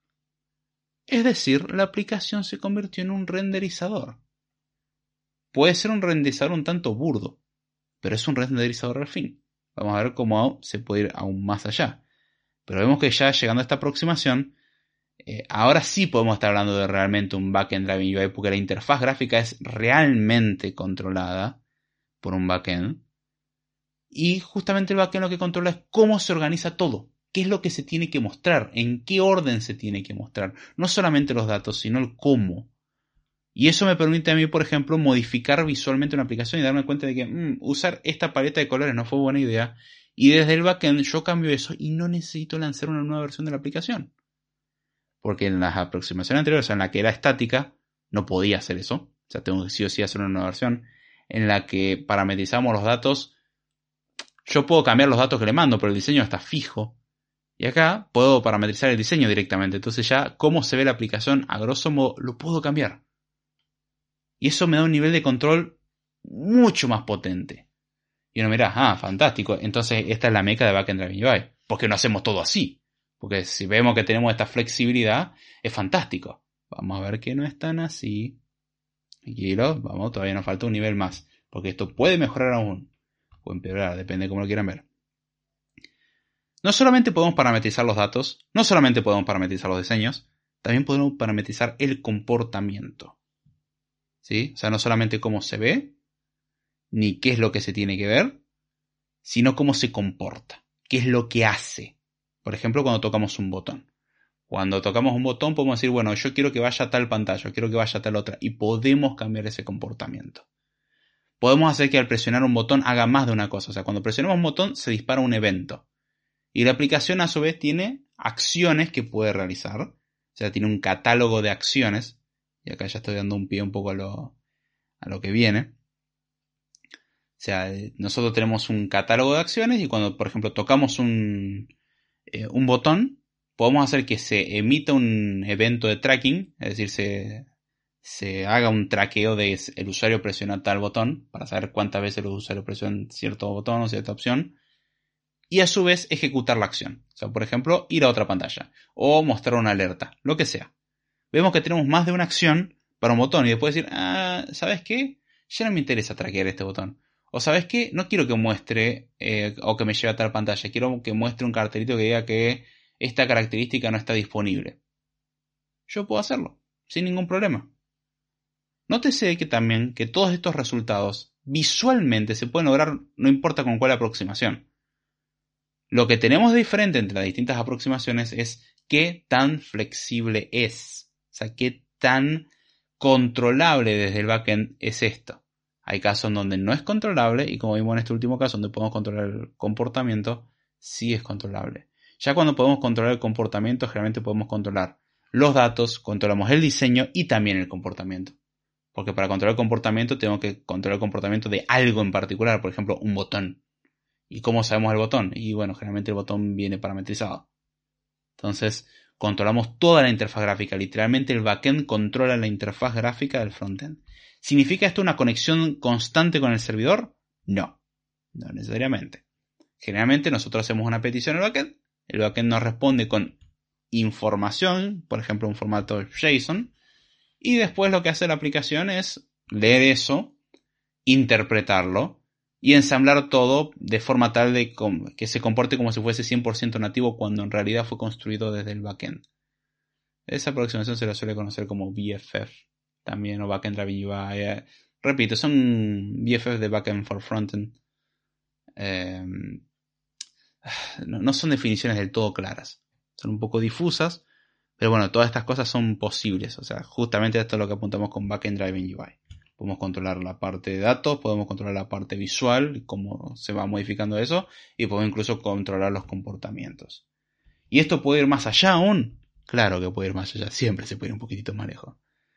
Es decir, la aplicación se convirtió en un renderizador. Puede ser un renderizador un tanto burdo, pero es un renderizador al fin. Vamos a ver cómo se puede ir aún más allá. Pero vemos que ya llegando a esta aproximación, eh, ahora sí podemos estar hablando de realmente un backend driving U I, porque la interfaz gráfica es realmente controlada por un backend. Y justamente el backend lo que controla es cómo se organiza todo. ¿Qué es lo que se tiene que mostrar? ¿En qué orden se tiene que mostrar? No solamente los datos, sino el cómo. Y eso me permite a mí, por ejemplo, modificar visualmente una aplicación y darme cuenta de que mmm, usar esta paleta de colores no fue buena idea. Y desde el backend yo cambio eso y no necesito lanzar una nueva versión de la aplicación. Porque en las aproximaciones anteriores, o sea, en la que era estática, no podía hacer eso. O sea, tengo que sí o sí hacer una nueva versión. En la que parametrizamos los datos, yo puedo cambiar los datos que le mando, pero el diseño está fijo. Y acá puedo parametrizar el diseño directamente. Entonces ya cómo se ve la aplicación, a grosso modo, lo puedo cambiar. Y eso me da un nivel de control mucho más potente. Y uno mira, ah, fantástico. Entonces esta es la meca de Backend Driving U I. Porque no hacemos todo así. Porque si vemos que tenemos esta flexibilidad, es fantástico. Vamos a ver que no es tan así. Tranquilo, vamos, todavía nos falta un nivel más. Porque esto puede mejorar aún. O empeorar, depende de cómo lo quieran ver. No solamente podemos parametrizar los datos, no solamente podemos parametrizar los diseños, también podemos parametrizar el comportamiento. ¿Sí? O sea, no solamente cómo se ve, ni qué es lo que se tiene que ver, sino cómo se comporta, qué es lo que hace. Por ejemplo, cuando tocamos un botón. Cuando tocamos un botón podemos decir, bueno, yo quiero que vaya a tal pantalla, yo quiero que vaya a tal otra, y podemos cambiar ese comportamiento. Podemos hacer que al presionar un botón haga más de una cosa. O sea, cuando presionamos un botón se dispara un evento. Y la aplicación a su vez tiene acciones que puede realizar. O sea, tiene un catálogo de acciones. Y acá ya estoy dando un pie un poco a lo, a lo que viene. O sea, nosotros tenemos un catálogo de acciones y cuando, por ejemplo, tocamos un, eh, un botón, podemos hacer que se emita un evento de tracking. Es decir, se, se haga un traqueo de el usuario presiona tal botón para saber cuántas veces los usuarios presionan cierto botón o cierta opción. Y a su vez ejecutar la acción. O sea, por ejemplo, ir a otra pantalla. O mostrar una alerta. Lo que sea. Vemos que tenemos más de una acción para un botón. Y después decir, ah, ¿sabes qué? Ya no me interesa traquear este botón. O ¿sabes qué? No quiero que muestre eh, o que me lleve a tal pantalla. Quiero que muestre un cartelito que diga que esta característica no está disponible. Yo puedo hacerlo. Sin ningún problema. Nótese que también que todos estos resultados visualmente se pueden lograr no importa con cuál aproximación. Lo que tenemos de diferente entre las distintas aproximaciones es qué tan flexible es. O sea, qué tan controlable desde el backend es esto. Hay casos en donde no es controlable y como vimos en este último caso donde podemos controlar el comportamiento, sí es controlable. Ya cuando podemos controlar el comportamiento, generalmente podemos controlar los datos, controlamos el diseño y también el comportamiento. Porque para controlar el comportamiento tengo que controlar el comportamiento de algo en particular, por ejemplo, un botón. ¿Y cómo sabemos el botón? Y bueno, generalmente el botón viene parametrizado. Entonces, controlamos toda la interfaz gráfica. Literalmente el backend controla la interfaz gráfica del frontend. ¿Significa esto una conexión constante con el servidor? No, no necesariamente. Generalmente nosotros hacemos una petición al backend. El backend nos responde con información, por ejemplo un formato JSON. Y después lo que hace la aplicación es leer eso, interpretarlo y ensamblar todo de forma tal de que se comporte como si fuese cien por ciento nativo cuando en realidad fue construido desde el backend. Esa aproximación se la suele conocer como B F F también, o Backend Driven U I. Repito, son B F F de Backend for Frontend. Eh, no, no son definiciones del todo claras. Son un poco difusas, pero bueno, todas estas cosas son posibles. O sea, justamente esto es lo que apuntamos con Backend Driven U I. Podemos controlar la parte de datos, podemos controlar la parte visual, cómo se va modificando eso, y podemos incluso controlar los comportamientos. ¿Y esto puede ir más allá aún? Claro que puede ir más allá, siempre se puede ir un poquitito más lejos.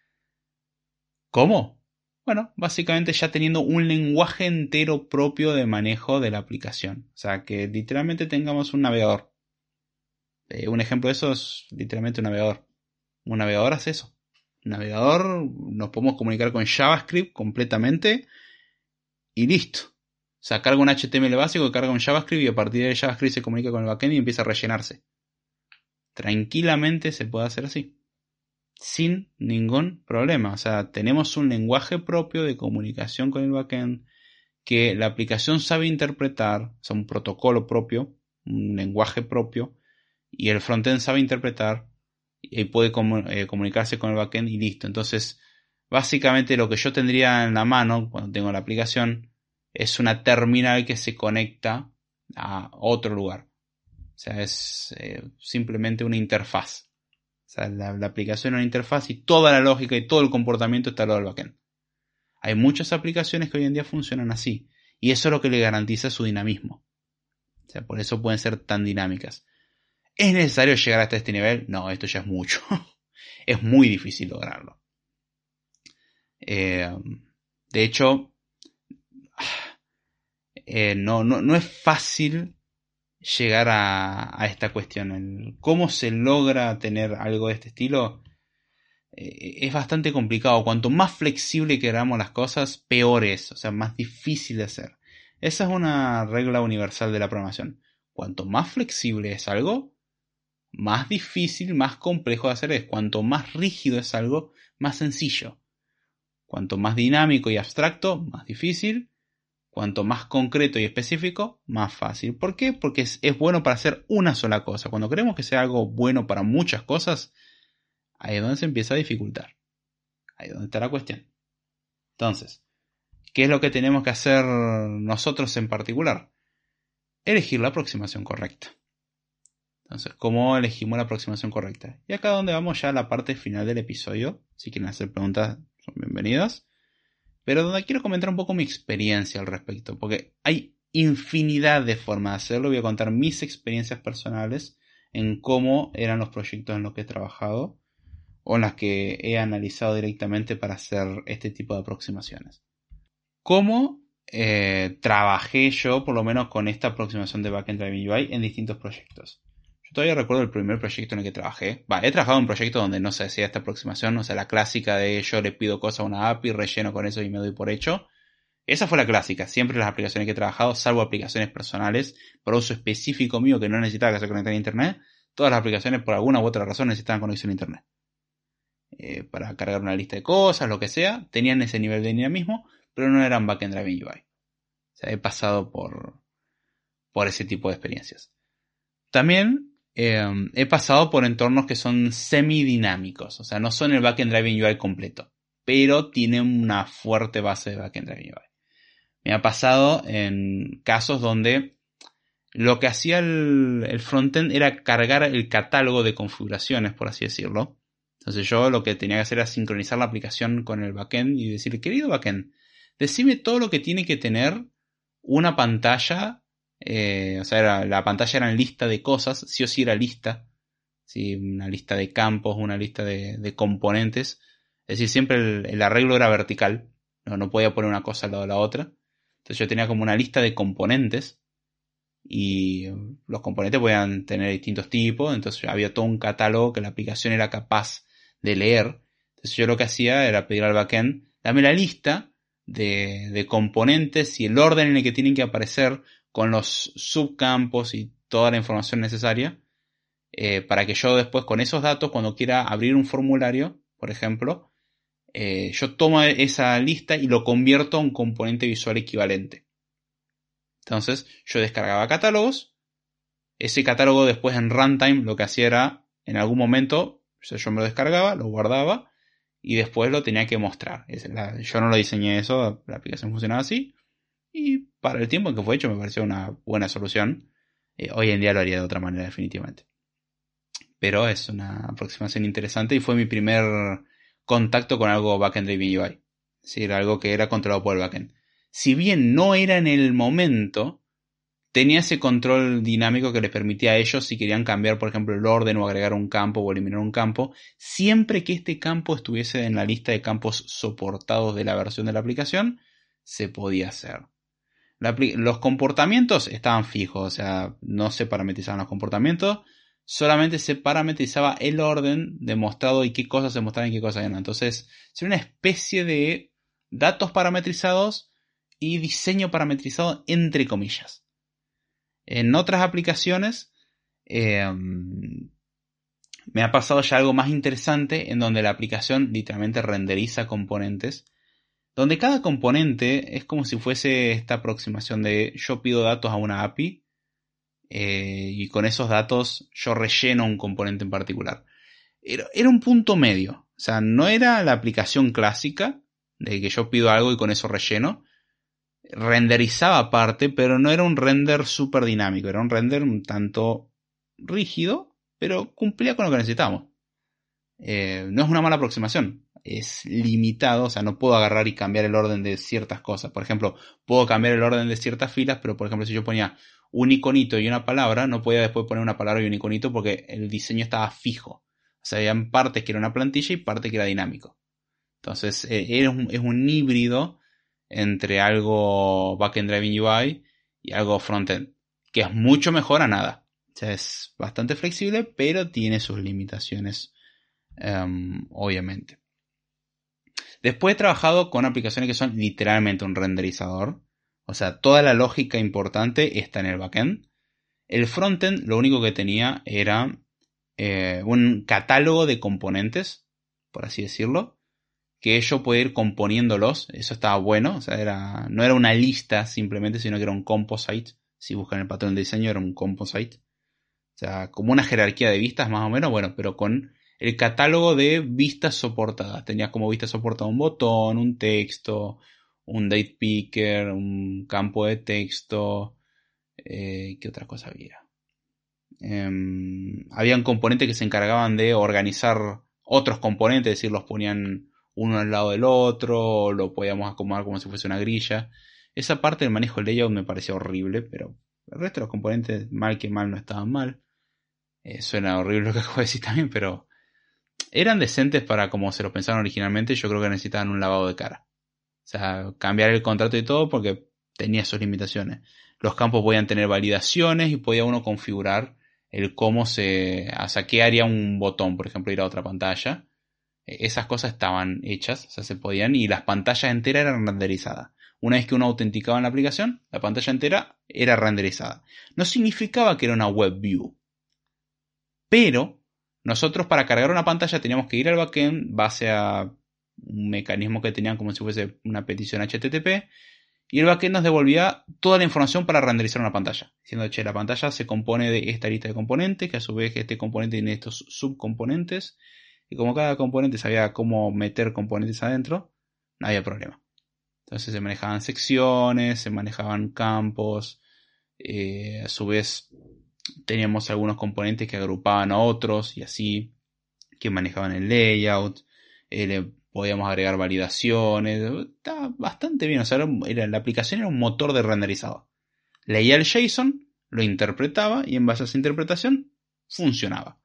¿Cómo? Bueno, básicamente ya teniendo un lenguaje entero propio de manejo de la aplicación. O sea, que literalmente tengamos un navegador. Eh, un ejemplo de eso es literalmente un navegador. Un navegador hace eso. Un navegador, nos podemos comunicar con JavaScript completamente y listo. O sea, carga un H T M L básico, carga un JavaScript y a partir de JavaScript se comunica con el backend y empieza a rellenarse. Tranquilamente se puede hacer así. Sin ningún problema. O sea, tenemos un lenguaje propio de comunicación con el backend que la aplicación sabe interpretar, o sea, un protocolo propio, un lenguaje propio, y el frontend sabe interpretar y puede comu- eh, comunicarse con el backend y listo. Entonces, básicamente lo que yo tendría en la mano cuando tengo la aplicación es una terminal que se conecta a otro lugar. O sea, es eh, simplemente una interfaz. O sea, la, la aplicación es una interfaz y toda la lógica y todo el comportamiento está al lado del backend. Hay muchas aplicaciones que hoy en día funcionan así. Y eso es lo que le garantiza su dinamismo. O sea, por eso pueden ser tan dinámicas. ¿Es necesario llegar hasta este nivel? No, esto ya es mucho. Es muy difícil lograrlo. Eh, de hecho, eh, no, no, no es fácil llegar a, a esta cuestión. El ¿Cómo se logra tener algo de este estilo? Eh, es bastante complicado. Cuanto más flexible queramos las cosas, peor es. O sea, más difícil de hacer. Esa es una regla universal de la programación. Cuanto más flexible es algo, más difícil, más complejo de hacer es. Cuanto más rígido es algo, más sencillo. Cuanto más dinámico y abstracto, más difícil. Cuanto más concreto y específico, más fácil. ¿Por qué? Porque es, es bueno para hacer una sola cosa. Cuando queremos que sea algo bueno para muchas cosas, ahí es donde se empieza a dificultar. Ahí es donde está la cuestión. Entonces, ¿qué es lo que tenemos que hacer nosotros en particular? Elegir la aproximación correcta. Entonces, ¿cómo elegimos la aproximación correcta? Y acá donde vamos ya a la parte final del episodio. Si quieren hacer preguntas, son bienvenidas. Pero donde quiero comentar un poco mi experiencia al respecto. Porque hay infinidad de formas de hacerlo. Voy a contar mis experiencias personales en cómo eran los proyectos en los que he trabajado o en las que he analizado directamente para hacer este tipo de aproximaciones. ¿Cómo eh, trabajé yo, por lo menos, con esta aproximación de Backend Driven U I en distintos proyectos? Yo todavía recuerdo el primer proyecto en el que trabajé. Va, he trabajado en proyectos donde no se hacía esta aproximación, o sea, la clásica de yo le pido cosas a una A P I, relleno con eso y me doy por hecho. Esa fue la clásica, siempre las aplicaciones que he trabajado, salvo aplicaciones personales, por uso específico mío que no necesitaba que se conectara a internet, todas las aplicaciones por alguna u otra razón necesitaban conexión a internet. Eh, para cargar una lista de cosas, lo que sea, tenían ese nivel de dinamismo, pero no eran Backend Driven U I. O sea, he pasado por, por ese tipo de experiencias. También eh, he pasado por entornos que son semidinámicos, o sea, no son el Backend Driven U I completo, pero tienen una fuerte base de Backend Driven U I. Me ha pasado en casos donde lo que hacía el, el frontend era cargar el catálogo de configuraciones, por así decirlo. Entonces yo lo que tenía que hacer era sincronizar la aplicación con el backend y decirle, querido backend, decime todo lo que tiene que tener una pantalla, eh, o sea, era, la pantalla era en lista de cosas, sí o sí era lista, ¿sí? Una lista de campos, una lista de, de componentes. Es decir, siempre el, el arreglo era vertical, no, no podía poner una cosa al lado de la otra. Entonces yo tenía como una lista de componentes y los componentes podían tener distintos tipos, entonces había todo un catálogo que la aplicación era capaz de leer. Entonces yo lo que hacía era pedir al backend, dame la lista de, de componentes y el orden en el que tienen que aparecer con los subcampos y toda la información necesaria, eh, para que yo después con esos datos, cuando quiera abrir un formulario, por ejemplo, eh, yo tomo esa lista y lo convierto a un componente visual equivalente. Entonces yo descargaba catálogos, ese catálogo después en runtime lo que hacía era, en algún momento, yo me lo descargaba, lo guardaba y después lo tenía que mostrar. Yo no lo diseñé eso, la aplicación funcionaba así y para el tiempo en que fue hecho me pareció una buena solución. Eh, hoy en día lo haría de otra manera definitivamente. Pero es una aproximación interesante y fue mi primer contacto con algo backend driven U I. Es decir, algo que era controlado por el backend. Si bien no era en el momento, tenía ese control dinámico que les permitía a ellos, si querían cambiar, por ejemplo, el orden o agregar un campo o eliminar un campo, siempre que este campo estuviese en la lista de campos soportados de la versión de la aplicación, se podía hacer. La, los comportamientos estaban fijos, o sea, no se parametrizaban los comportamientos, solamente se parametrizaba el orden demostrado y qué cosas se mostraban y qué cosas no. Entonces, era una especie de datos parametrizados y diseño parametrizado entre comillas. En otras aplicaciones eh, me ha pasado ya algo más interesante en donde la aplicación literalmente renderiza componentes, donde cada componente es como si fuese esta aproximación de yo pido datos a una A P I eh, y con esos datos yo relleno un componente en particular. Era, era un punto medio, o sea, no era la aplicación clásica de que yo pido algo y con eso relleno. Renderizaba aparte, pero no era un render súper dinámico, era un render un tanto rígido, pero cumplía con lo que necesitábamos. Eh, no es una mala aproximación, es limitado, o sea, no puedo agarrar y cambiar el orden de ciertas cosas. Por ejemplo, puedo cambiar el orden de ciertas filas, pero por ejemplo, si yo ponía un iconito y una palabra, no podía después poner una palabra y un iconito porque el diseño estaba fijo. O sea, había partes que era una plantilla y partes que era dinámico. Entonces, eh, es, un, es un híbrido entre algo backend driven U I y algo frontend, que es mucho mejor a nada. O sea, es bastante flexible, pero tiene sus limitaciones, um, obviamente. Después he trabajado con aplicaciones que son literalmente un renderizador. O sea, toda la lógica importante está en el backend. El frontend lo único que tenía era eh, un catálogo de componentes, por así decirlo, que yo podía ir componiéndolos. Eso estaba bueno. O sea, era, no era una lista simplemente, sino que era un composite. Si buscan el patrón de diseño, era un composite. O sea, como una jerarquía de vistas más o menos, bueno, pero con el catálogo de vistas soportadas. Tenías como vista soportada un botón, un texto, un date picker, un campo de texto. Eh, ¿Qué otra cosa había? Eh, habían componentes que se encargaban de organizar otros componentes, es decir, los ponían uno al lado del otro, lo podíamos acomodar como si fuese una grilla. Esa parte del manejo del layout me pareció horrible, pero el resto de los componentes, mal que mal, no estaban mal. Eh, suena horrible lo que acabo de decir también, pero eran decentes para como se los pensaron originalmente. Yo creo que necesitaban un lavado de cara. O sea, cambiar el contrato y todo porque tenía sus limitaciones. Los campos podían tener validaciones y podía uno configurar el cómo se... O sea, qué haría un botón, por ejemplo, ir a otra pantalla. Esas cosas estaban hechas, o sea, se podían, y las pantallas enteras eran renderizadas. Una vez que uno autenticaba en la aplicación, la pantalla entera era renderizada. No significaba que era una web view, pero nosotros para cargar una pantalla teníamos que ir al backend base a un mecanismo que tenían como si fuese una petición H T T P, y el backend nos devolvía toda la información para renderizar una pantalla, diciendo, che, la pantalla se compone de esta lista de componentes, que a su vez este componente tiene estos subcomponentes, y como cada componente sabía cómo meter componentes adentro, no había problema. Entonces se manejaban secciones, se manejaban campos, eh, a su vez teníamos algunos componentes que agrupaban a otros y así, que manejaban el layout, eh, le podíamos agregar validaciones, estaba bastante bien, o sea, era, era, la aplicación era un motor de renderizado. Leía el JSON, lo interpretaba y en base a esa interpretación funcionaba.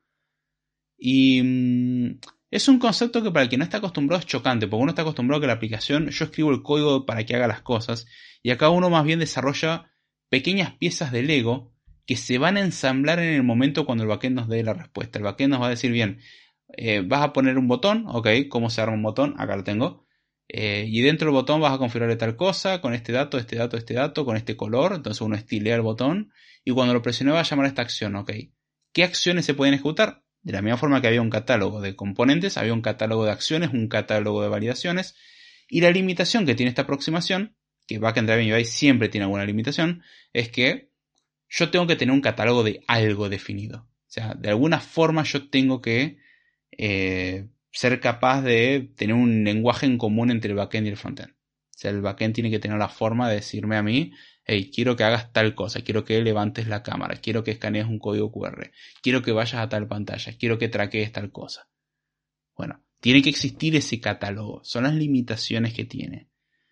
Y mmm, es un concepto que para el que no está acostumbrado es chocante, porque uno está acostumbrado a que la aplicación, yo escribo el código para que haga las cosas, y acá uno más bien desarrolla pequeñas piezas de Lego que se van a ensamblar en el momento cuando el backend nos dé la respuesta. El backend nos va a decir, bien, eh, vas a poner un botón, ok, ¿cómo se arma un botón? Acá lo tengo. Eh, y dentro del botón vas a configurarle tal cosa, con este dato, este dato, este dato, con este color. Entonces uno estilea el botón y cuando lo presione va a llamar a esta acción, ok. ¿Qué acciones se pueden ejecutar? De la misma forma que había un catálogo de componentes, había un catálogo de acciones, un catálogo de validaciones. Y la limitación que tiene esta aproximación, que Backend Driven U I siempre tiene alguna limitación, es que yo tengo que tener un catálogo de algo definido. O sea, de alguna forma yo tengo que eh, ser capaz de tener un lenguaje en común entre el backend y el frontend. O sea, el backend tiene que tener la forma de decirme a mí, hey, quiero que hagas tal cosa, quiero que levantes la cámara, quiero que escanees un código cu erre, quiero que vayas a tal pantalla, quiero que traquees tal cosa. Bueno, tiene que existir ese catálogo. Son las limitaciones que tiene.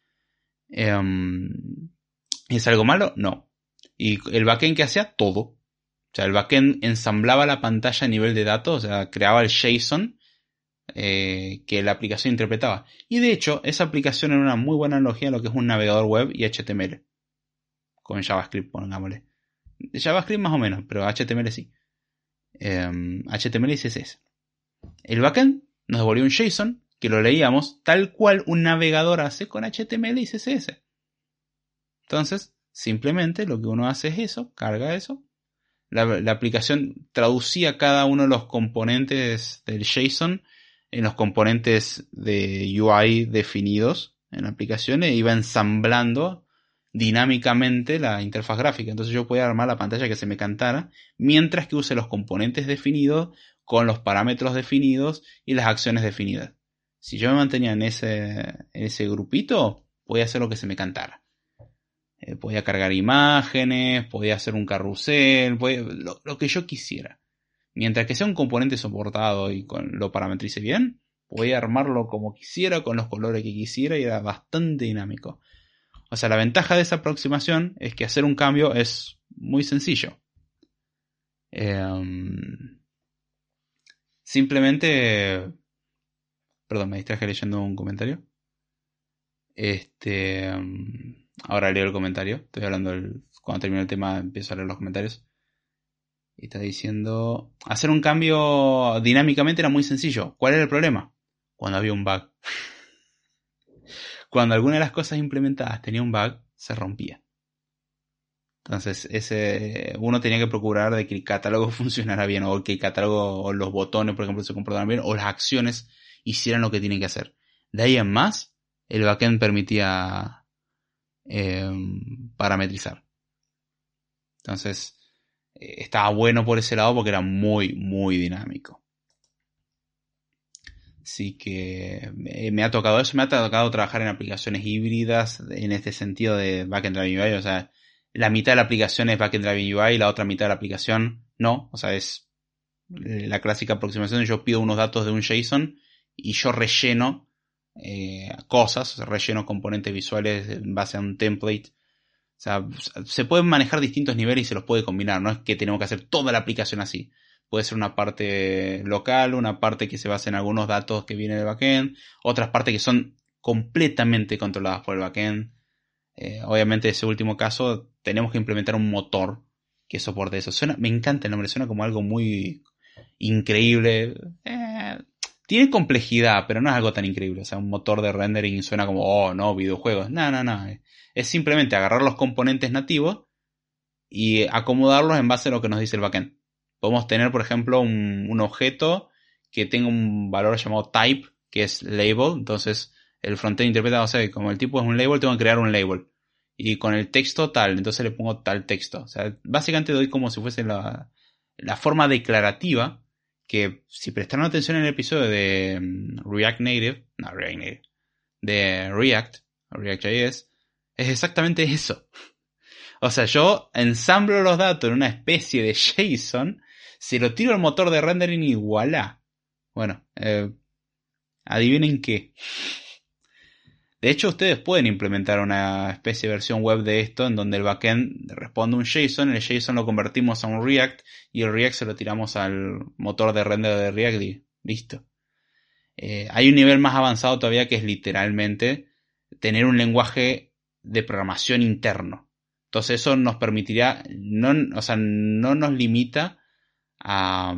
Um, ¿Es algo malo? No. Y el backend que hacía todo. O sea, el backend ensamblaba la pantalla a nivel de datos, o sea, creaba el JSON eh, que la aplicación interpretaba. Y de hecho, esa aplicación era una muy buena analogía a lo que es un navegador web y H T M L. Con JavaScript, pongámosle. JavaScript más o menos, pero H T M L sí. Um, H T M L y C S S. El backend nos devolvió un JSON que lo leíamos tal cual un navegador hace con H T M L y C S S. Entonces, simplemente lo que uno hace es eso, carga eso. La, la aplicación traducía cada uno de los componentes del JSON en los componentes de U I definidos en la aplicación e iba ensamblando dinámicamente la interfaz gráfica. Entonces yo podía armar la pantalla que se me cantara mientras que use los componentes definidos con los parámetros definidos y las acciones definidas. Si yo me mantenía en ese, en ese grupito, podía hacer lo que se me cantara. Eh, podía cargar imágenes, podía hacer un carrusel, podía, lo, lo que yo quisiera. Mientras que sea un componente soportado y con, lo parametrice bien, podía armarlo como quisiera, con los colores que quisiera y era bastante dinámico. O sea, la ventaja de esa aproximación es que hacer un cambio es muy sencillo. Eh, simplemente... Perdón, me distraje leyendo un comentario. Este... Ahora leo el comentario. Estoy hablando del... Cuando termine el tema empiezo a leer los comentarios. Y está diciendo... Hacer un cambio dinámicamente era muy sencillo. ¿Cuál era el problema? Cuando había un bug. Cuando alguna de las cosas implementadas tenía un bug, se rompía. Entonces, ese, uno tenía que procurar de que el catálogo funcionara bien, o que el catálogo, o los botones, por ejemplo, se comportaran bien, o las acciones hicieran lo que tienen que hacer. De ahí en más, el backend permitía eh, parametrizar. Entonces, eh, estaba bueno por ese lado porque era muy, muy dinámico. Así que me, me ha tocado eso, me ha tocado trabajar en aplicaciones híbridas en este sentido de Backend Driven U I, o sea, la mitad de la aplicación es Backend Driven U I y la otra mitad de la aplicación no, o sea, es la clásica aproximación, yo pido unos datos de un JSON y yo relleno eh, cosas, o sea, relleno componentes visuales en base a un template. O sea, se pueden manejar distintos niveles y se los puede combinar, no es que tenemos que hacer toda la aplicación así. Puede ser una parte local, una parte que se basa en algunos datos que vienen del backend, otras partes que son completamente controladas por el backend. Eh, obviamente, en ese último caso, tenemos que implementar un motor que soporte eso. Suena, me encanta el nombre, suena como algo muy increíble. Eh, tiene complejidad, pero no es algo tan increíble. O sea, un motor de rendering suena como, oh, no, videojuegos. No, no, no. Es simplemente agarrar los componentes nativos y acomodarlos en base a lo que nos dice el backend. Podemos tener, por ejemplo, un, un objeto que tenga un valor llamado type, que es label. Entonces, el frontend interpreta, o sea, como el tipo es un label, tengo que crear un label. Y con el texto tal, entonces le pongo tal texto. O sea, básicamente doy como si fuese la, la forma declarativa que, si prestaron atención en el episodio de React Native, no, React Native, de React, React.js, es exactamente eso. O sea, yo ensamblo los datos en una especie de JSON, se lo tiro al motor de rendering y voilà. Bueno, eh, adivinen qué. De hecho, ustedes pueden implementar una especie de versión web de esto en donde el backend responde un JSON, el JSON lo convertimos a un React y el React se lo tiramos al motor de render de React y listo. Eh, hay un nivel más avanzado todavía que es literalmente tener un lenguaje de programación interno. Entonces eso nos permitiría, no, o sea, no nos limita a,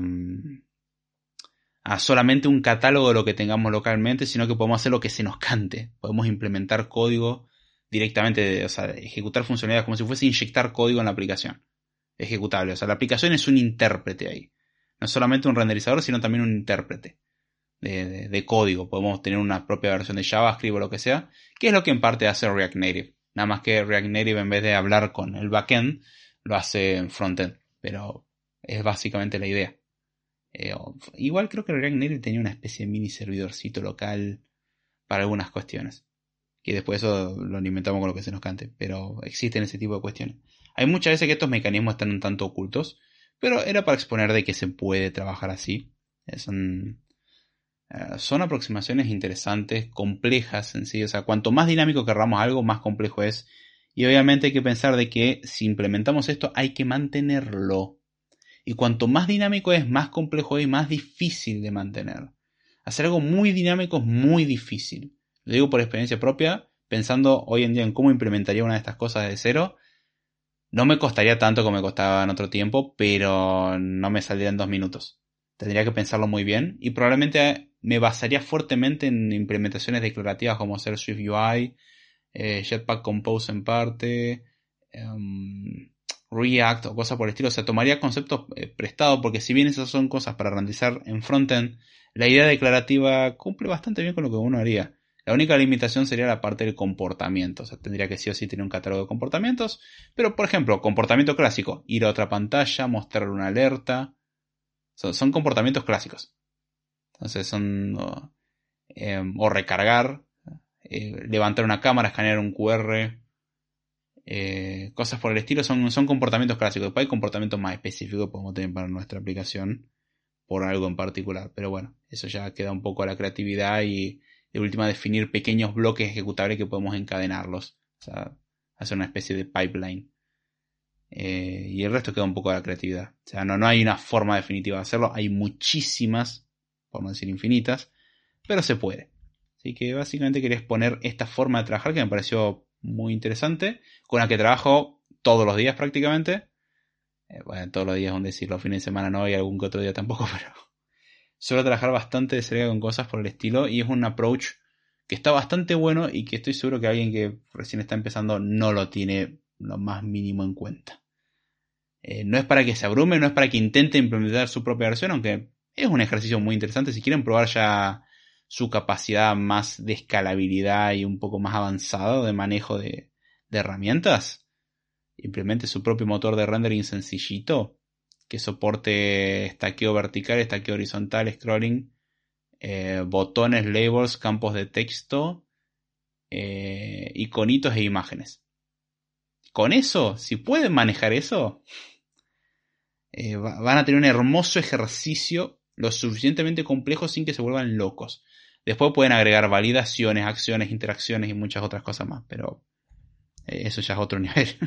a solamente un catálogo de lo que tengamos localmente, sino que podemos hacer lo que se nos cante. Podemos implementar código directamente, o sea, ejecutar funcionalidades como si fuese inyectar código en la aplicación ejecutable. O sea, la aplicación es un intérprete ahí. No es solamente un renderizador, sino también un intérprete de, de, de código. Podemos tener una propia versión de JavaScript o lo que sea, que es lo que en parte hace React Native. Nada más que React Native, en vez de hablar con el backend, lo hace en frontend. Pero es básicamente la idea. Eh, igual creo que React Native tenía una especie de mini servidorcito local para algunas cuestiones. Y después eso lo alimentamos con lo que se nos cante. Pero existen ese tipo de cuestiones. Hay muchas veces que estos mecanismos están un tanto ocultos. Pero era para exponer de que se puede trabajar así. Son, uh, son aproximaciones interesantes, complejas en sí. O sea, cuanto más dinámico querramos algo, más complejo es. Y obviamente hay que pensar de que si implementamos esto hay que mantenerlo. Y cuanto más dinámico es, más complejo es y más difícil de mantener. Hacer algo muy dinámico es muy difícil. Lo digo por experiencia propia, pensando hoy en día en cómo implementaría una de estas cosas de cero. No me costaría tanto como me costaba en otro tiempo, pero no me saldría en dos minutos. Tendría que pensarlo muy bien y probablemente me basaría fuertemente en implementaciones declarativas como hacer SwiftUI, eh, Jetpack Compose en parte, um, React o cosas por el estilo. O sea, tomaría conceptos eh, prestados porque si bien esas son cosas para renderizar en frontend, la idea declarativa cumple bastante bien con lo que uno haría. La única limitación sería la parte del comportamiento. O sea, tendría que sí o sí tener un catálogo de comportamientos. Pero, por ejemplo, comportamiento clásico. Ir a otra pantalla, mostrar una alerta. Son, son comportamientos clásicos. Entonces son... O, eh, o recargar. Eh, levantar una cámara, escanear un Q R. Eh, cosas por el estilo. Son, son comportamientos clásicos. Después hay comportamientos más específicos que podemos tener para nuestra aplicación. Por algo en particular. Pero bueno, eso ya queda un poco a la creatividad y... de última definir pequeños bloques ejecutables que podemos encadenarlos. O sea, hacer una especie de pipeline. Eh, y el resto queda un poco a la creatividad. O sea, no, no hay una forma definitiva de hacerlo. Hay muchísimas, por no decir infinitas, pero se puede. Así que básicamente quería exponer esta forma de trabajar que me pareció muy interesante, con la que trabajo todos los días prácticamente. Eh, bueno, todos los días, es decir, los fines de semana no, y algún que otro día tampoco, pero... suelo trabajar bastante de cerca con cosas por el estilo y es un approach que está bastante bueno y que estoy seguro que alguien que recién está empezando no lo tiene lo más mínimo en cuenta. Eh, no es para que se abrume, no es para que intente implementar su propia versión, aunque es un ejercicio muy interesante. Si quieren probar ya su capacidad más de escalabilidad y un poco más avanzado de manejo de, de herramientas, implemente su propio motor de rendering sencillito que soporte estaqueo vertical, estaqueo horizontal, scrolling, eh, botones, labels, campos de texto, eh, iconitos e imágenes. Con eso, si pueden manejar eso, eh, van a tener un hermoso ejercicio lo suficientemente complejo sin que se vuelvan locos. Después pueden agregar validaciones, acciones, interacciones y muchas otras cosas más, pero eh, eso ya es otro nivel.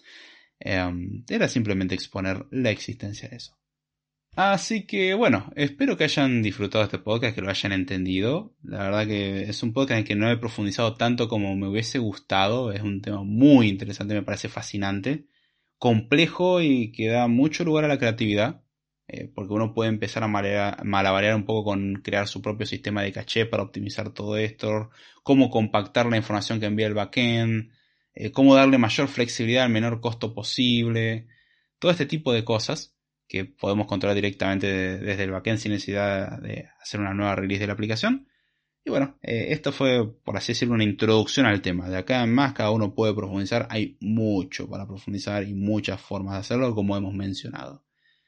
Um, era simplemente exponer la existencia de eso. Así que bueno, espero que hayan disfrutado este podcast, que lo hayan entendido. La verdad que es un podcast en el que no he profundizado tanto como me hubiese gustado. Es un tema muy interesante, me parece fascinante, complejo y que da mucho lugar a la creatividad. Eh, porque uno puede empezar a malabarear un poco con crear su propio sistema de caché para optimizar todo esto, cómo compactar la información que envía el backend, eh, cómo darle mayor flexibilidad al menor costo posible, todo este tipo de cosas que podemos controlar directamente de, desde el backend sin necesidad de hacer una nueva release de la aplicación. Y bueno, eh, esto fue, por así decirlo, una introducción al tema. De acá en más cada uno puede profundizar, hay mucho para profundizar y muchas formas de hacerlo, como hemos mencionado.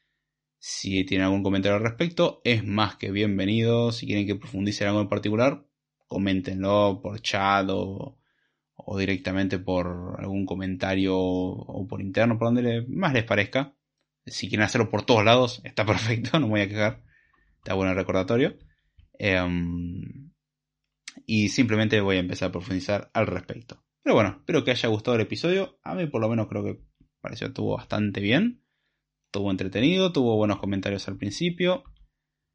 Si tienen algún comentario al respecto, es más que bienvenido. Si quieren que profundice en algo en particular, coméntenlo por chat o, o directamente por algún comentario o por interno, por donde le, más les parezca. Si quieren hacerlo por todos lados, está perfecto, no me voy a quejar. Está bueno el recordatorio. Eh, y simplemente voy a empezar a profundizar al respecto. Pero bueno, espero que haya gustado el episodio. A mí por lo menos creo que pareció estuvo bastante bien. Estuvo entretenido, tuvo buenos comentarios al principio.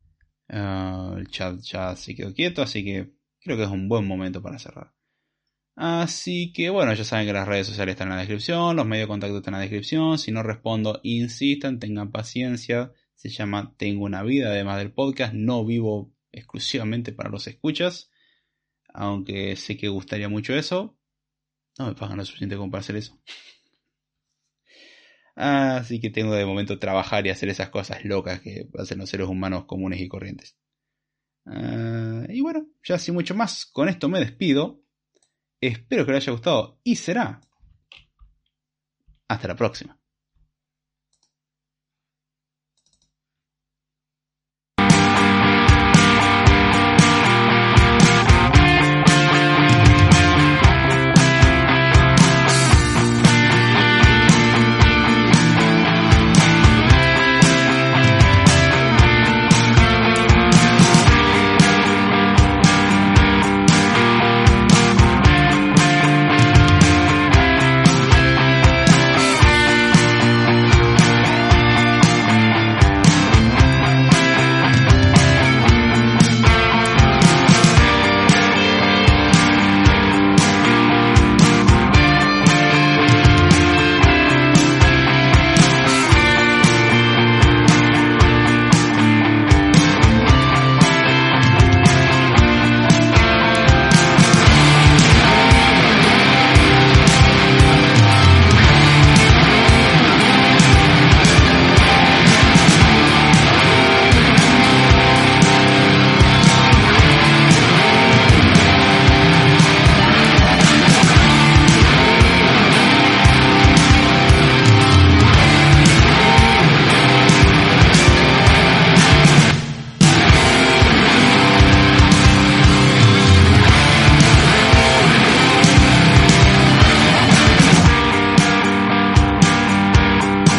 Uh, el chat ya se quedó quieto, así que creo que es un buen momento para cerrar. Así que bueno, ya saben que las redes sociales están en la descripción, los medios de contacto están en la descripción. Si no respondo, insistan, tengan paciencia. Se llama Tengo una vida, además del podcast. No vivo exclusivamente para los escuchas, aunque sé que gustaría mucho eso. No me pagan lo suficiente como para hacer eso. Así que tengo de momento trabajar y hacer esas cosas locas que hacen los seres humanos comunes y corrientes. Uh, y bueno, ya sin mucho más, con esto me despido. Espero que les haya gustado y será hasta la próxima.